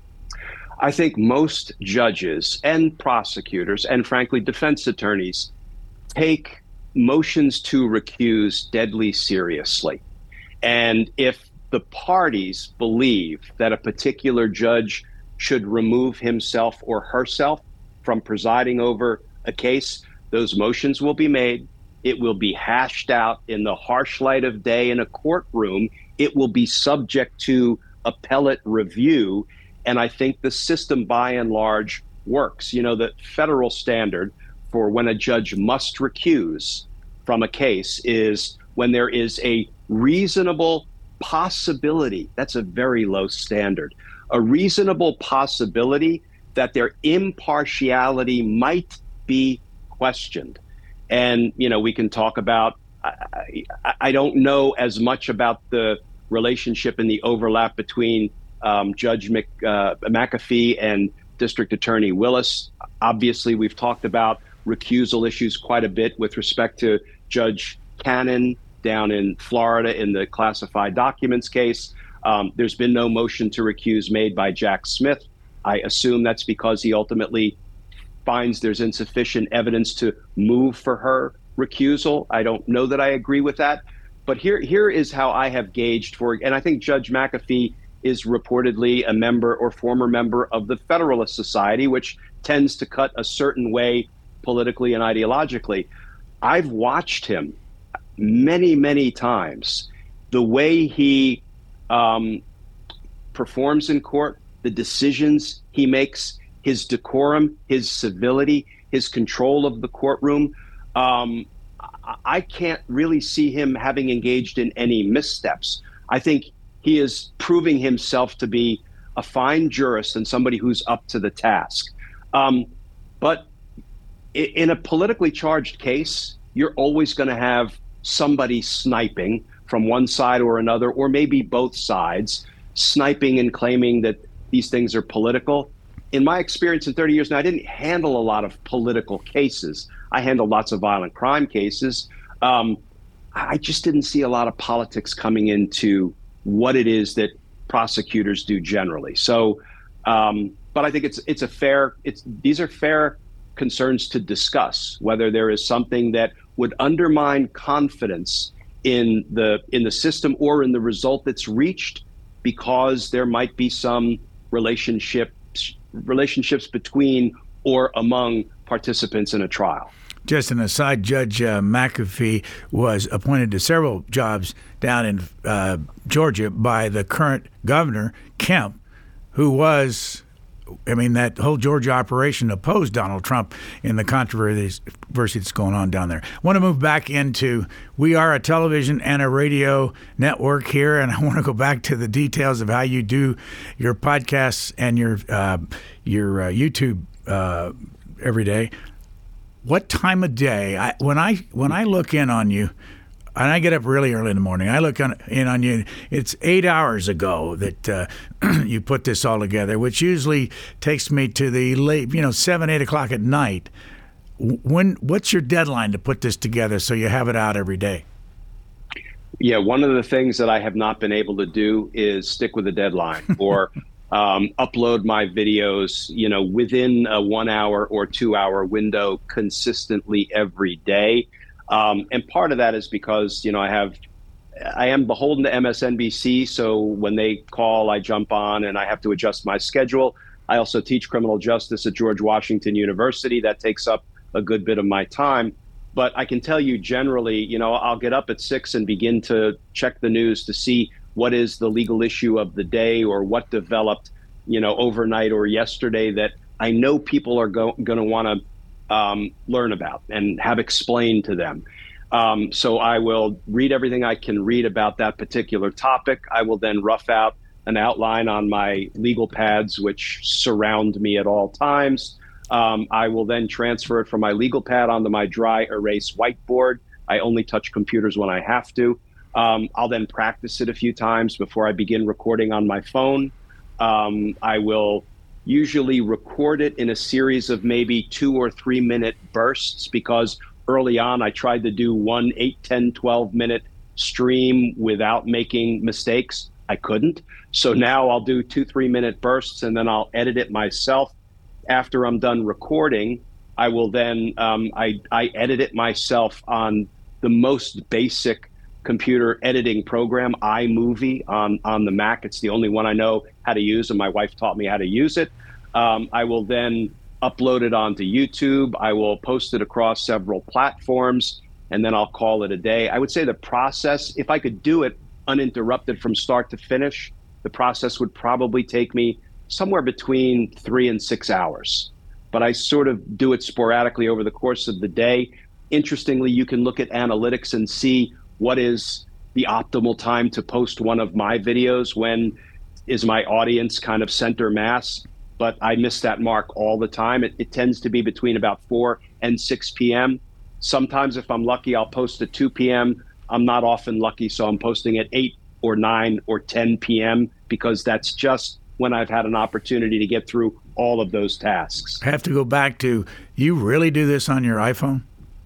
I think most judges and prosecutors and frankly defense attorneys take motions to recuse deadly seriously. And if the parties believe that a particular judge should remove himself or herself from presiding over a case, those motions will be made. It will be hashed out in the harsh light of day in a courtroom. It will be subject to appellate review. And I think the system by and large works. The federal standard for when a judge must recuse from a case is when there is a reasonable possibility. That's a very low standard. A reasonable possibility that their impartiality might be questioned. And, we can talk about, I don't know as much about the relationship and the overlap between Judge McAfee and District Attorney Willis. Obviously, we've talked about recusal issues quite a bit with respect to Judge Cannon down in Florida in the classified documents case. There's been no motion to recuse made by Jack Smith. I assume that's because he ultimately finds there's insufficient evidence to move for her recusal. I don't know that I agree with that. But here is how I have gauged and I think Judge McAfee is reportedly a member or former member of the Federalist Society, which tends to cut a certain way politically and ideologically. I've watched him many, many times. The way he performs in court, the decisions he makes, his decorum, his civility, his control of the courtroom. I can't really see him having engaged in any missteps. I think he is proving himself to be a fine jurist and somebody who's up to the task. But in a politically charged case, you're always going to have somebody sniping from one side or another, or maybe both sides, sniping and claiming that these things are political. In my experience in 30 years now, I didn't handle a lot of political cases. I handled lots of violent crime cases. I just didn't see a lot of politics coming into what it is that prosecutors do generally. So, but I think these are fair concerns to discuss, whether there is something that would undermine confidence in the system or in the result that's reached, because there might be some relationships between or among participants in a trial. Just an aside, Judge McAfee was appointed to several jobs down in Georgia by the current governor, Kemp, who was, that whole Georgia operation opposed Donald Trump in the controversy that's going on down there. I want to move back into, we are a television and a radio network here, and I want to go back to the details of how you do your podcasts and your YouTube every day. What time of day? When I look in on you, and I get up really early in the morning, I look in on you. It's 8 hours ago that you put this all together, which usually takes me to the late, 7, 8 o'clock at night. What's your deadline to put this together so you have it out every day? Yeah, one of the things that I have not been able to do is stick with a deadline or upload my videos, within a 1 hour or 2 hour window consistently every day. And part of that is because, I am beholden to MSNBC. So when they call, I jump on and I have to adjust my schedule. I also teach criminal justice at George Washington University. That takes up a good bit of my time. But I can tell you generally, I'll get up at 6 and begin to check the news to see what is the legal issue of the day or what developed, overnight or yesterday that I know people are going to want to learn about and have explained to them. So I will read everything I can read about that particular topic. I will then rough out an outline on my legal pads, which surround me at all times. I will then transfer it from my legal pad onto my dry erase whiteboard. I only touch computers when I have to. I'll then practice it a few times before I begin recording on my phone. I will usually record it in a series of maybe 2 or 3 minute bursts, because early on I tried to do 1 8, 10, 12 minute stream without making mistakes. I couldn't. So now I'll do 2, 3 minute bursts and then I'll edit it myself. After I'm done recording, I will then, I edit it myself on the most basic computer editing program, iMovie on the Mac. It's the only one I know how to use, and my wife taught me how to use it. I will then upload it onto YouTube. I will post it across several platforms, and then I'll call it a day. I would say the process, if I could do it uninterrupted from start to finish, the process would probably take me somewhere between 3 and 6 hours. But I sort of do it sporadically over the course of the day. Interestingly, you can look at analytics and see what is the optimal time to post one of my videos, when is my audience kind of center mass. But I miss that mark all the time. It tends to be between about 4 and 6 p.m. Sometimes if I'm lucky, I'll post at 2 p.m. I'm not often lucky, so I'm posting at 8 or 9 or 10 p.m. because that's just when I've had an opportunity to get through all of those tasks. I have to go back to, you really do this on your iPhone?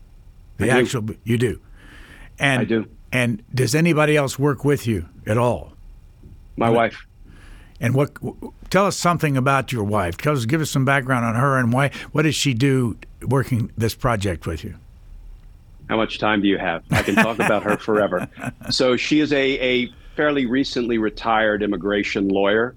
You do? And, I do. And does anybody else work with you at all? My wife. And tell us something about your wife. Give us some background on her and why. What does she do working this project with you? How much time do you have? I can talk about her forever. So she is a fairly recently retired immigration lawyer.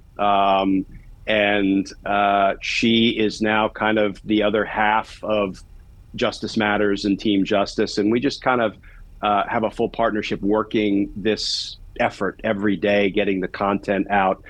And she is now kind of the other half of Justice Matters and Team Justice. And we just kind of have a full partnership working this effort every day, getting the content out.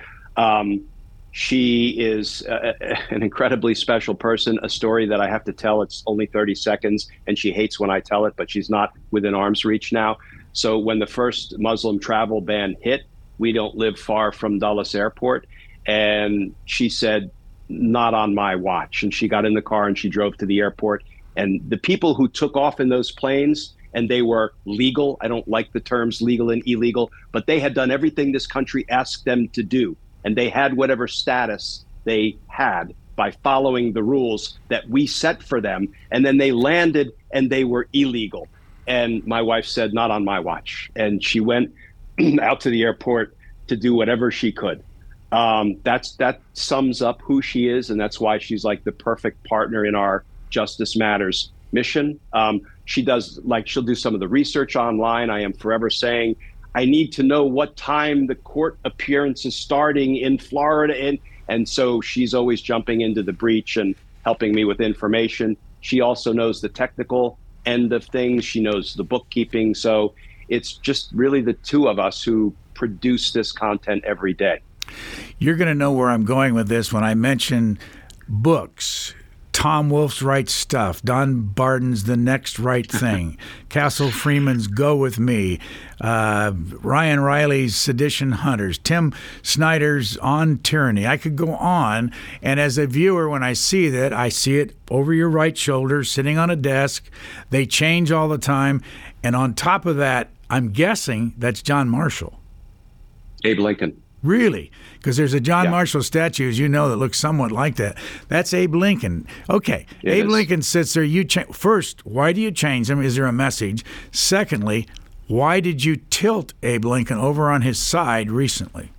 She is an incredibly special person, a story that I have to tell. It's only 30 seconds, and she hates when I tell it, but she's not within arm's reach now. So when the first Muslim travel ban hit, we don't live far from Dulles Airport. And she said, not on my watch. And she got in the car and she drove to the airport And the people who took off in those planes, and they were legal, I don't like the terms legal and illegal, but they had done everything this country asked them to do. And they had whatever status they had by following the rules that we set for them. And then they landed and they were illegal. And my wife said, not on my watch. And she went out to the airport to do whatever she could. That sums up who she is. And that's why she's like the perfect partner in our Justice Matters mission. She'll do some of the research online. I am forever saying, I need to know what time the court appearance is starting in Florida. And so she's always jumping into the breach and helping me with information. She also knows the technical end of things. She knows the bookkeeping. So it's just really the two of us who produce this content every day. You're going to know where I'm going with this when I mention books. Tom Wolfe's Right Stuff, Don Barden's The Next Right Thing, Castle Freeman's Go With Me, Ryan Riley's Sedition Hunters, Tim Snyder's On Tyranny. I could go on, and as a viewer, when I see that, I see it over your right shoulder, sitting on a desk. They change all the time, and on top of that, I'm guessing that's John Marshall. Abe Lincoln. Really? Because there's a John Marshall statue, as you know, that looks somewhat like that. That's Abe Lincoln. Okay. Abe Lincoln sits there. First, why do you change him? Is there a message? Secondly, why did you tilt Abe Lincoln over on his side recently?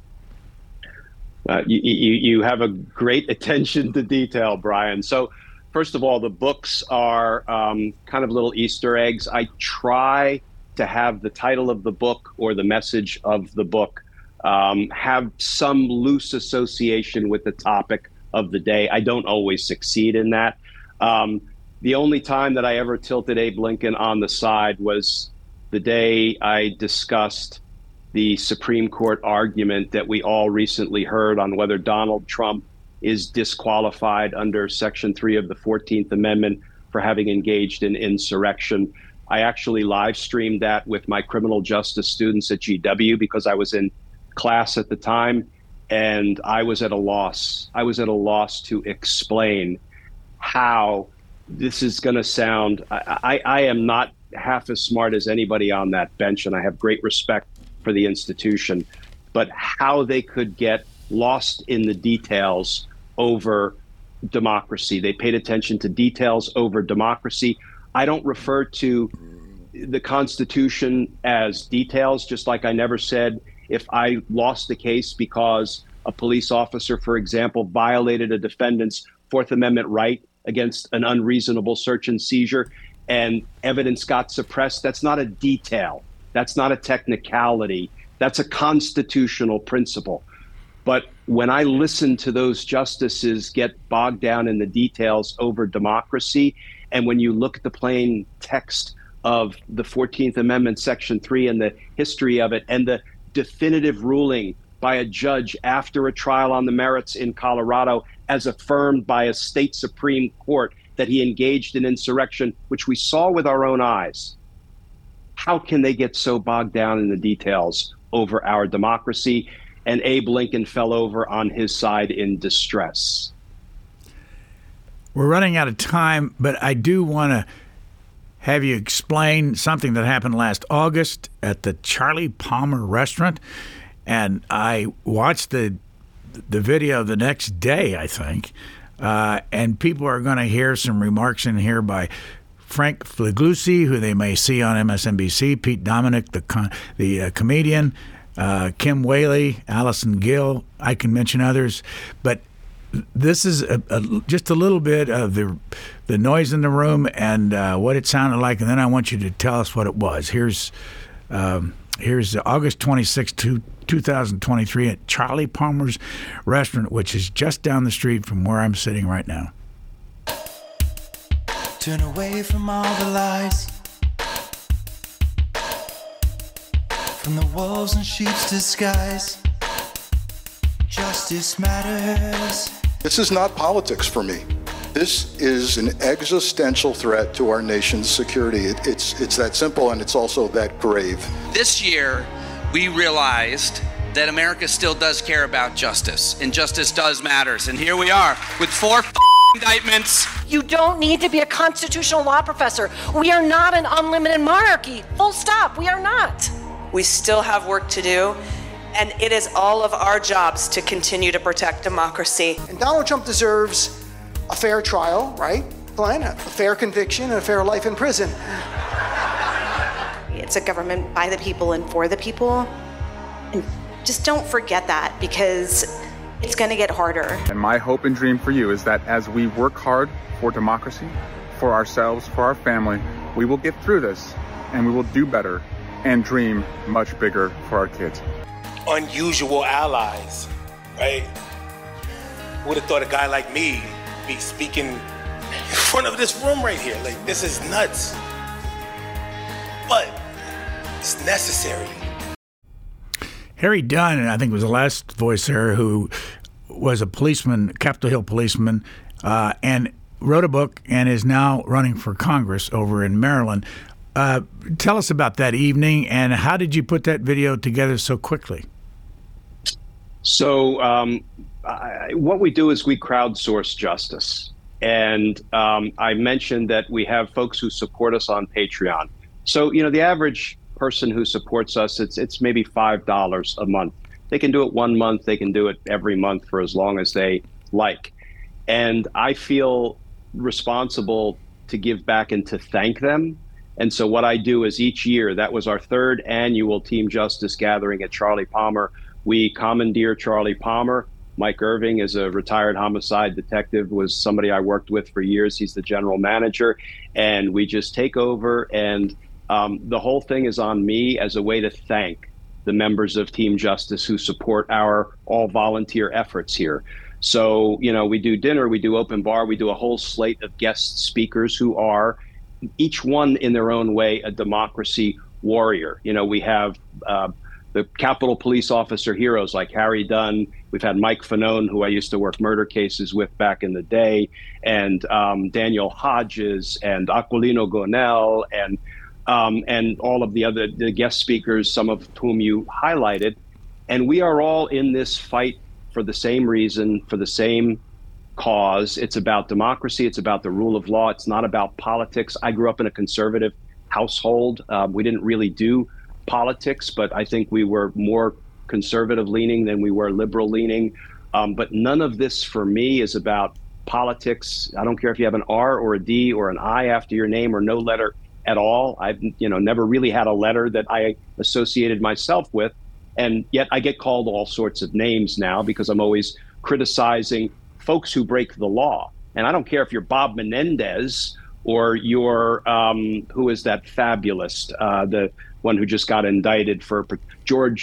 You have a great attention to detail, Brian. So, first of all, the books are kind of little Easter eggs. I try to have the title of the book or the message of the book have some loose association with the topic of the day. I don't always succeed in that. The only time that I ever tilted Abe Lincoln on the side was the day I discussed the Supreme Court argument that we all recently heard on whether Donald Trump is disqualified under Section 3 of the 14th Amendment for having engaged in insurrection. I actually live streamed that with my criminal justice students at GW because I was in class at the time, and I was at a loss. I was at a loss to explain how this is going to sound. I am not half as smart as anybody on that bench, and I have great respect for the institution, but how they could get lost in the details over democracy. They paid attention to details over democracy. I don't refer to the Constitution as details, just like I never said if I lost the case because a police officer, for example, violated a defendant's Fourth Amendment right against an unreasonable search and seizure and evidence got suppressed, that's not a detail. That's not a technicality. That's a constitutional principle. But when I listen to those justices get bogged down in the details over democracy, and when you look at the plain text of the 14th Amendment, Section 3, and the history of it, and the definitive ruling by a judge after a trial on the merits in Colorado, as affirmed by a state Supreme Court, that he engaged in insurrection, which we saw with our own eyes. How can they get so bogged down in the details over our democracy? And Abe Lincoln fell over on his side in distress. We're running out of time, but I do want to have you explain something that happened last August at the Charlie Palmer restaurant. And I watched the video the next day, I think, and people are going to hear some remarks in here by Frank Figliuzzi, who they may see on MSNBC, Pete Dominick, the comedian, Kim Whaley, Allison Gill. I can mention others, but this is just a little bit of the noise in the room and what it sounded like, and then I want you to tell us what it was. Here's August 26, 2023 at Charlie Palmer's restaurant, which is just down the street from where I'm sitting right now. Turn away from all the lies, from the wolves in sheep's disguise. Justice matters. This is not politics for me. This is an existential threat to our nation's security. It's that simple, and it's also that grave. This year, we realized that America still does care about justice, and justice does matters. And here we are with 4 indictments. You don't need to be a constitutional law professor. We are not an unlimited monarchy. Full stop. We are not. We still have work to do, and it is all of our jobs to continue to protect democracy. And Donald Trump deserves a fair trial, right, Glenn? A fair conviction and a fair life in prison. It's a government by the people and for the people. And just don't forget that, because it's going to get harder. And my hope and dream for you is that as we work hard for democracy, for ourselves, for our family, we will get through this and we will do better and dream much bigger for our kids. Unusual allies, right? Would have thought a guy like me be speaking in front of this room right here. Like, this is nuts. But it's necessary. Harry Dunn, I think, was the last voice there, who was a policeman, Capitol Hill policeman, and wrote a book and is now running for Congress over in Maryland. Tell us about that evening, and how did you put that video together so quickly? So what we do is we crowdsource justice. And I mentioned that we have folks who support us on Patreon. So, you know, the average person who supports us, it's maybe $5 a month. They can do it 1 month. They can do it every month for as long as they like. And I feel responsible to give back and to thank them. And so what I do is each year, that was our third annual Team Justice gathering at Charlie Palmer. We commandeer Charlie Palmer. Mike Irving is a retired homicide detective, was somebody I worked with for years. He's the general manager. And we just take over, and the whole thing is on me as a way to thank the members of Team Justice who support our all-volunteer efforts here. So, you know, we do dinner, we do open bar, we do a whole slate of guest speakers who are, each one in their own way, a democracy warrior. You know, we have the Capitol Police officer heroes like Harry Dunn. We've had Mike Fanone, who I used to work murder cases with back in the day, and Daniel Hodges, and Aquilino Gonell, and all of the guest speakers, some of whom you highlighted. And we are all in this fight for the same reason, for the same cause. It's about democracy. It's about the rule of law. It's not about politics. I grew up in a conservative household. We didn't really do politics, but I think we were more conservative leaning than we were liberal leaning. But none of this for me is about politics. I don't care if you have an R or a D or an I after your name or no letter at all. I've never really had a letter that I associated myself with. And yet I get called all sorts of names now because I'm always criticizing folks who break the law. And I don't care if you're Bob Menendez or you're, who is that fabulous, the one who just got indicted for George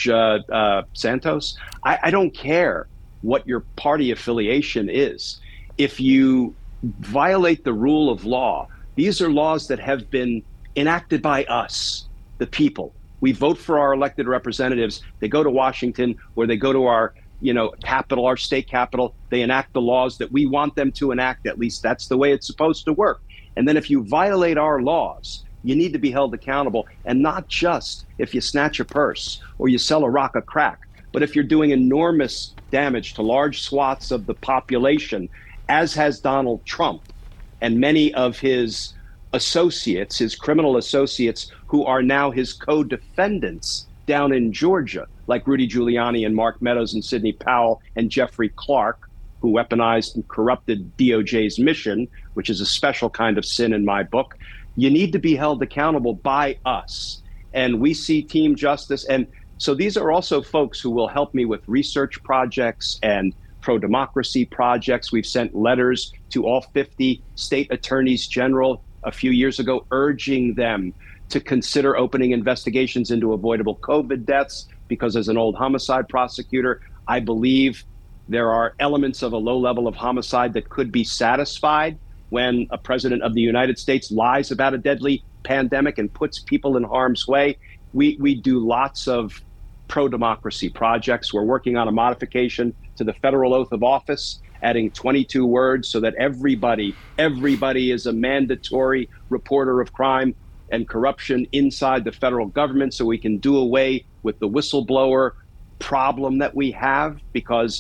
Santos. I don't care what your party affiliation is. If you violate the rule of law, these are laws that have been enacted by us, the people. We vote for our elected representatives. They go to Washington, or they go to our, capital, our state capital. They enact the laws that we want them to enact. At least that's the way it's supposed to work. And then if you violate our laws, you need to be held accountable. And not just if you snatch a purse or you sell a rock of crack, but if you're doing enormous damage to large swaths of the population, as has Donald Trump and many of his associates, his criminal associates, who are now his co-defendants down in Georgia, like Rudy Giuliani and Mark Meadows and Sidney Powell and Jeffrey Clark, who weaponized and corrupted DOJ's mission, which is a special kind of sin in my book. You need to be held accountable by us. And we see Team Justice. And so these are also folks who will help me with research projects and pro-democracy projects. We've sent letters to all 50 state attorneys general a few years ago, urging them to consider opening investigations into avoidable COVID deaths, because as an old homicide prosecutor, I believe there are elements of a low level of homicide that could be satisfied when a president of the United States lies about a deadly pandemic and puts people in harm's way. We do lots of pro-democracy projects. We're working on a modification to the federal oath of office, adding 22 words so that everybody is a mandatory reporter of crime and corruption inside the federal government, so we can do away with the whistleblower problem that we have. Because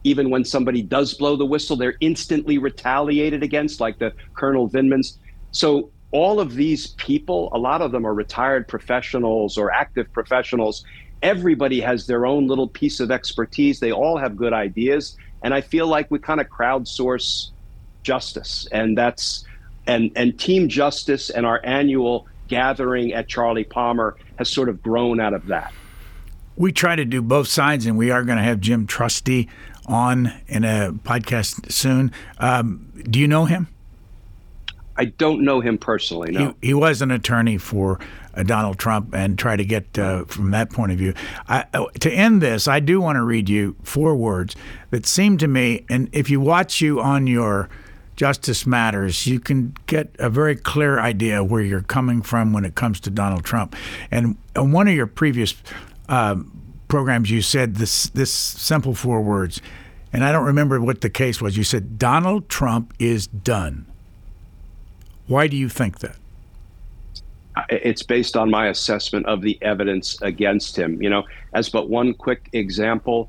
even when somebody does blow the whistle, they're instantly retaliated against, like the Colonel Vindmans. So all of these people, a lot of them are retired professionals or active professionals. Everybody has their own little piece of expertise. They all have good ideas. And I feel like we kind of crowdsource justice. And that's and Team Justice and our annual gathering at Charlie Palmer has sort of grown out of that. We try to do both sides, and we are going to have Jim Trusty on in a podcast soon. Do you know him? I don't know him personally, no. He was an attorney for Donald Trump and try to get from that point of view. To end this, I do want to read you 4 words that seem to me, and if you watch you on your Justice Matters, you can get a very clear idea where you're coming from when it comes to Donald Trump. And on one of your previous programs, you said this simple 4 words, and I don't remember what the case was. You said, Donald Trump is done. Why do you think that? It's based on my assessment of the evidence against him. As but one quick example,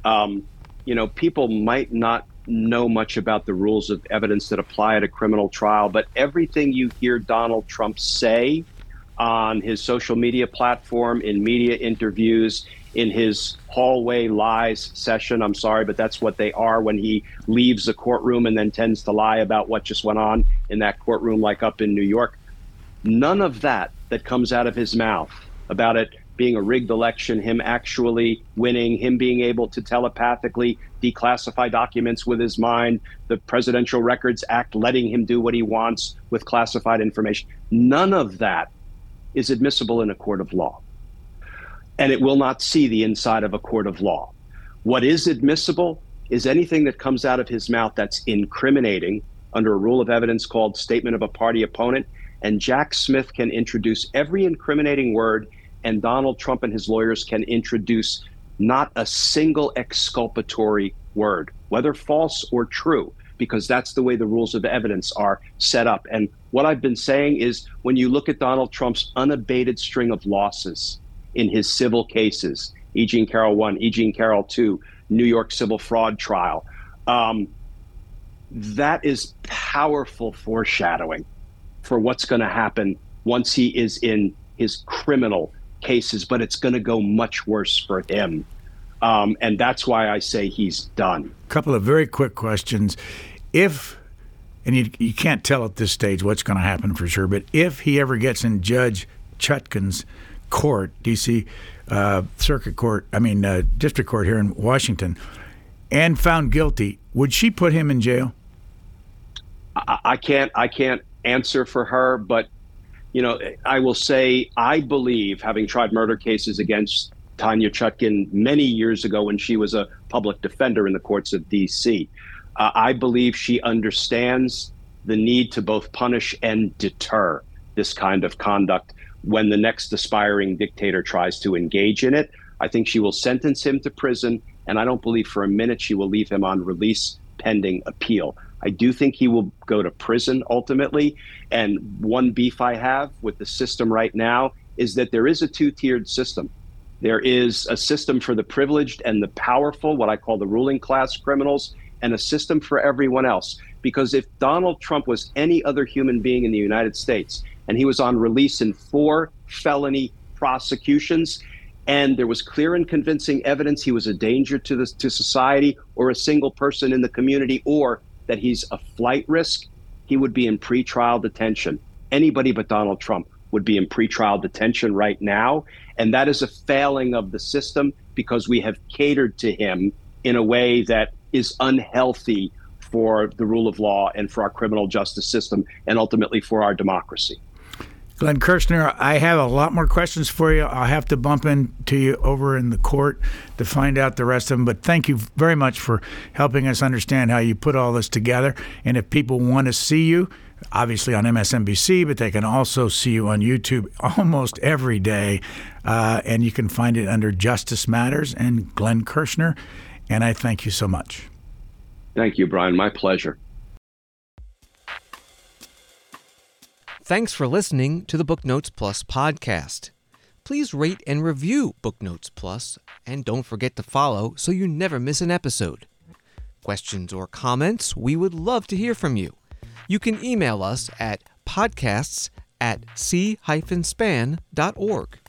people might not know much about the rules of evidence that apply at a criminal trial, but everything you hear Donald Trump say on his social media platform, in media interviews, in his hallway lies session, I'm sorry, but that's what they are when he leaves the courtroom and then tends to lie about what just went on in that courtroom, like up in New York. None of that comes out of his mouth about it being a rigged election, him actually winning, him being able to telepathically declassify documents with his mind, the Presidential Records Act letting him do what he wants with classified information. None of that is admissible in a court of law. And it will not see the inside of a court of law. What is admissible is anything that comes out of his mouth that's incriminating under a rule of evidence called statement of a party opponent. And Jack Smith can introduce every incriminating word, and Donald Trump and his lawyers can introduce not a single exculpatory word, whether false or true, because that's the way the rules of evidence are set up. And what I've been saying is, when you look at Donald Trump's unabated string of losses in his civil cases, E. Jean Carroll 1, E. Jean Carroll 2, New York civil fraud trial, that is powerful foreshadowing for what's going to happen once he is in his criminal cases, but it's going to go much worse for him. And that's why I say he's done. A couple of very quick questions. If, and you can't tell at this stage what's going to happen for sure, but if he ever gets in Judge Chutkan's court, D.C. District Court here in Washington, and found guilty, would she put him in jail? I can't answer for her, but I will say I believe, having tried murder cases against Tanya Chutkan many years ago when she was a public defender in the courts of D.C., I believe she understands the need to both punish and deter this kind of conduct when the next aspiring dictator tries to engage in it. I think she will sentence him to prison, and I don't believe for a minute she will leave him on release pending appeal. I do think he will go to prison ultimately. And one beef I have with the system right now is that there is a 2-tiered system. There is a system for the privileged and the powerful, what I call the ruling class criminals, and a system for everyone else. Because if Donald Trump was any other human being in the United States, and he was on release in 4 felony prosecutions, and there was clear and convincing evidence he was a danger to society or a single person in the community, or that he's a flight risk, he would be in pretrial detention. Anybody but Donald Trump would be in pretrial detention right now. And that is a failing of the system, because we have catered to him in a way that is unhealthy for the rule of law and for our criminal justice system, and ultimately for our democracy. Glenn Kirshner, I have a lot more questions for you. I'll have to bump into you over in the court to find out the rest of them. But thank you very much for helping us understand how you put all this together. And if people want to see you, obviously on MSNBC, but they can also see you on YouTube almost every day. And you can find it under Justice Matters and Glenn Kirshner. And I thank you so much. Thank you, Brian. My pleasure. Thanks for listening to the Booknotes Plus podcast. Please rate and review Booknotes Plus, and don't forget to follow so you never miss an episode. questions or comments, we would love to hear from you. You can email us at podcasts@c-span.org.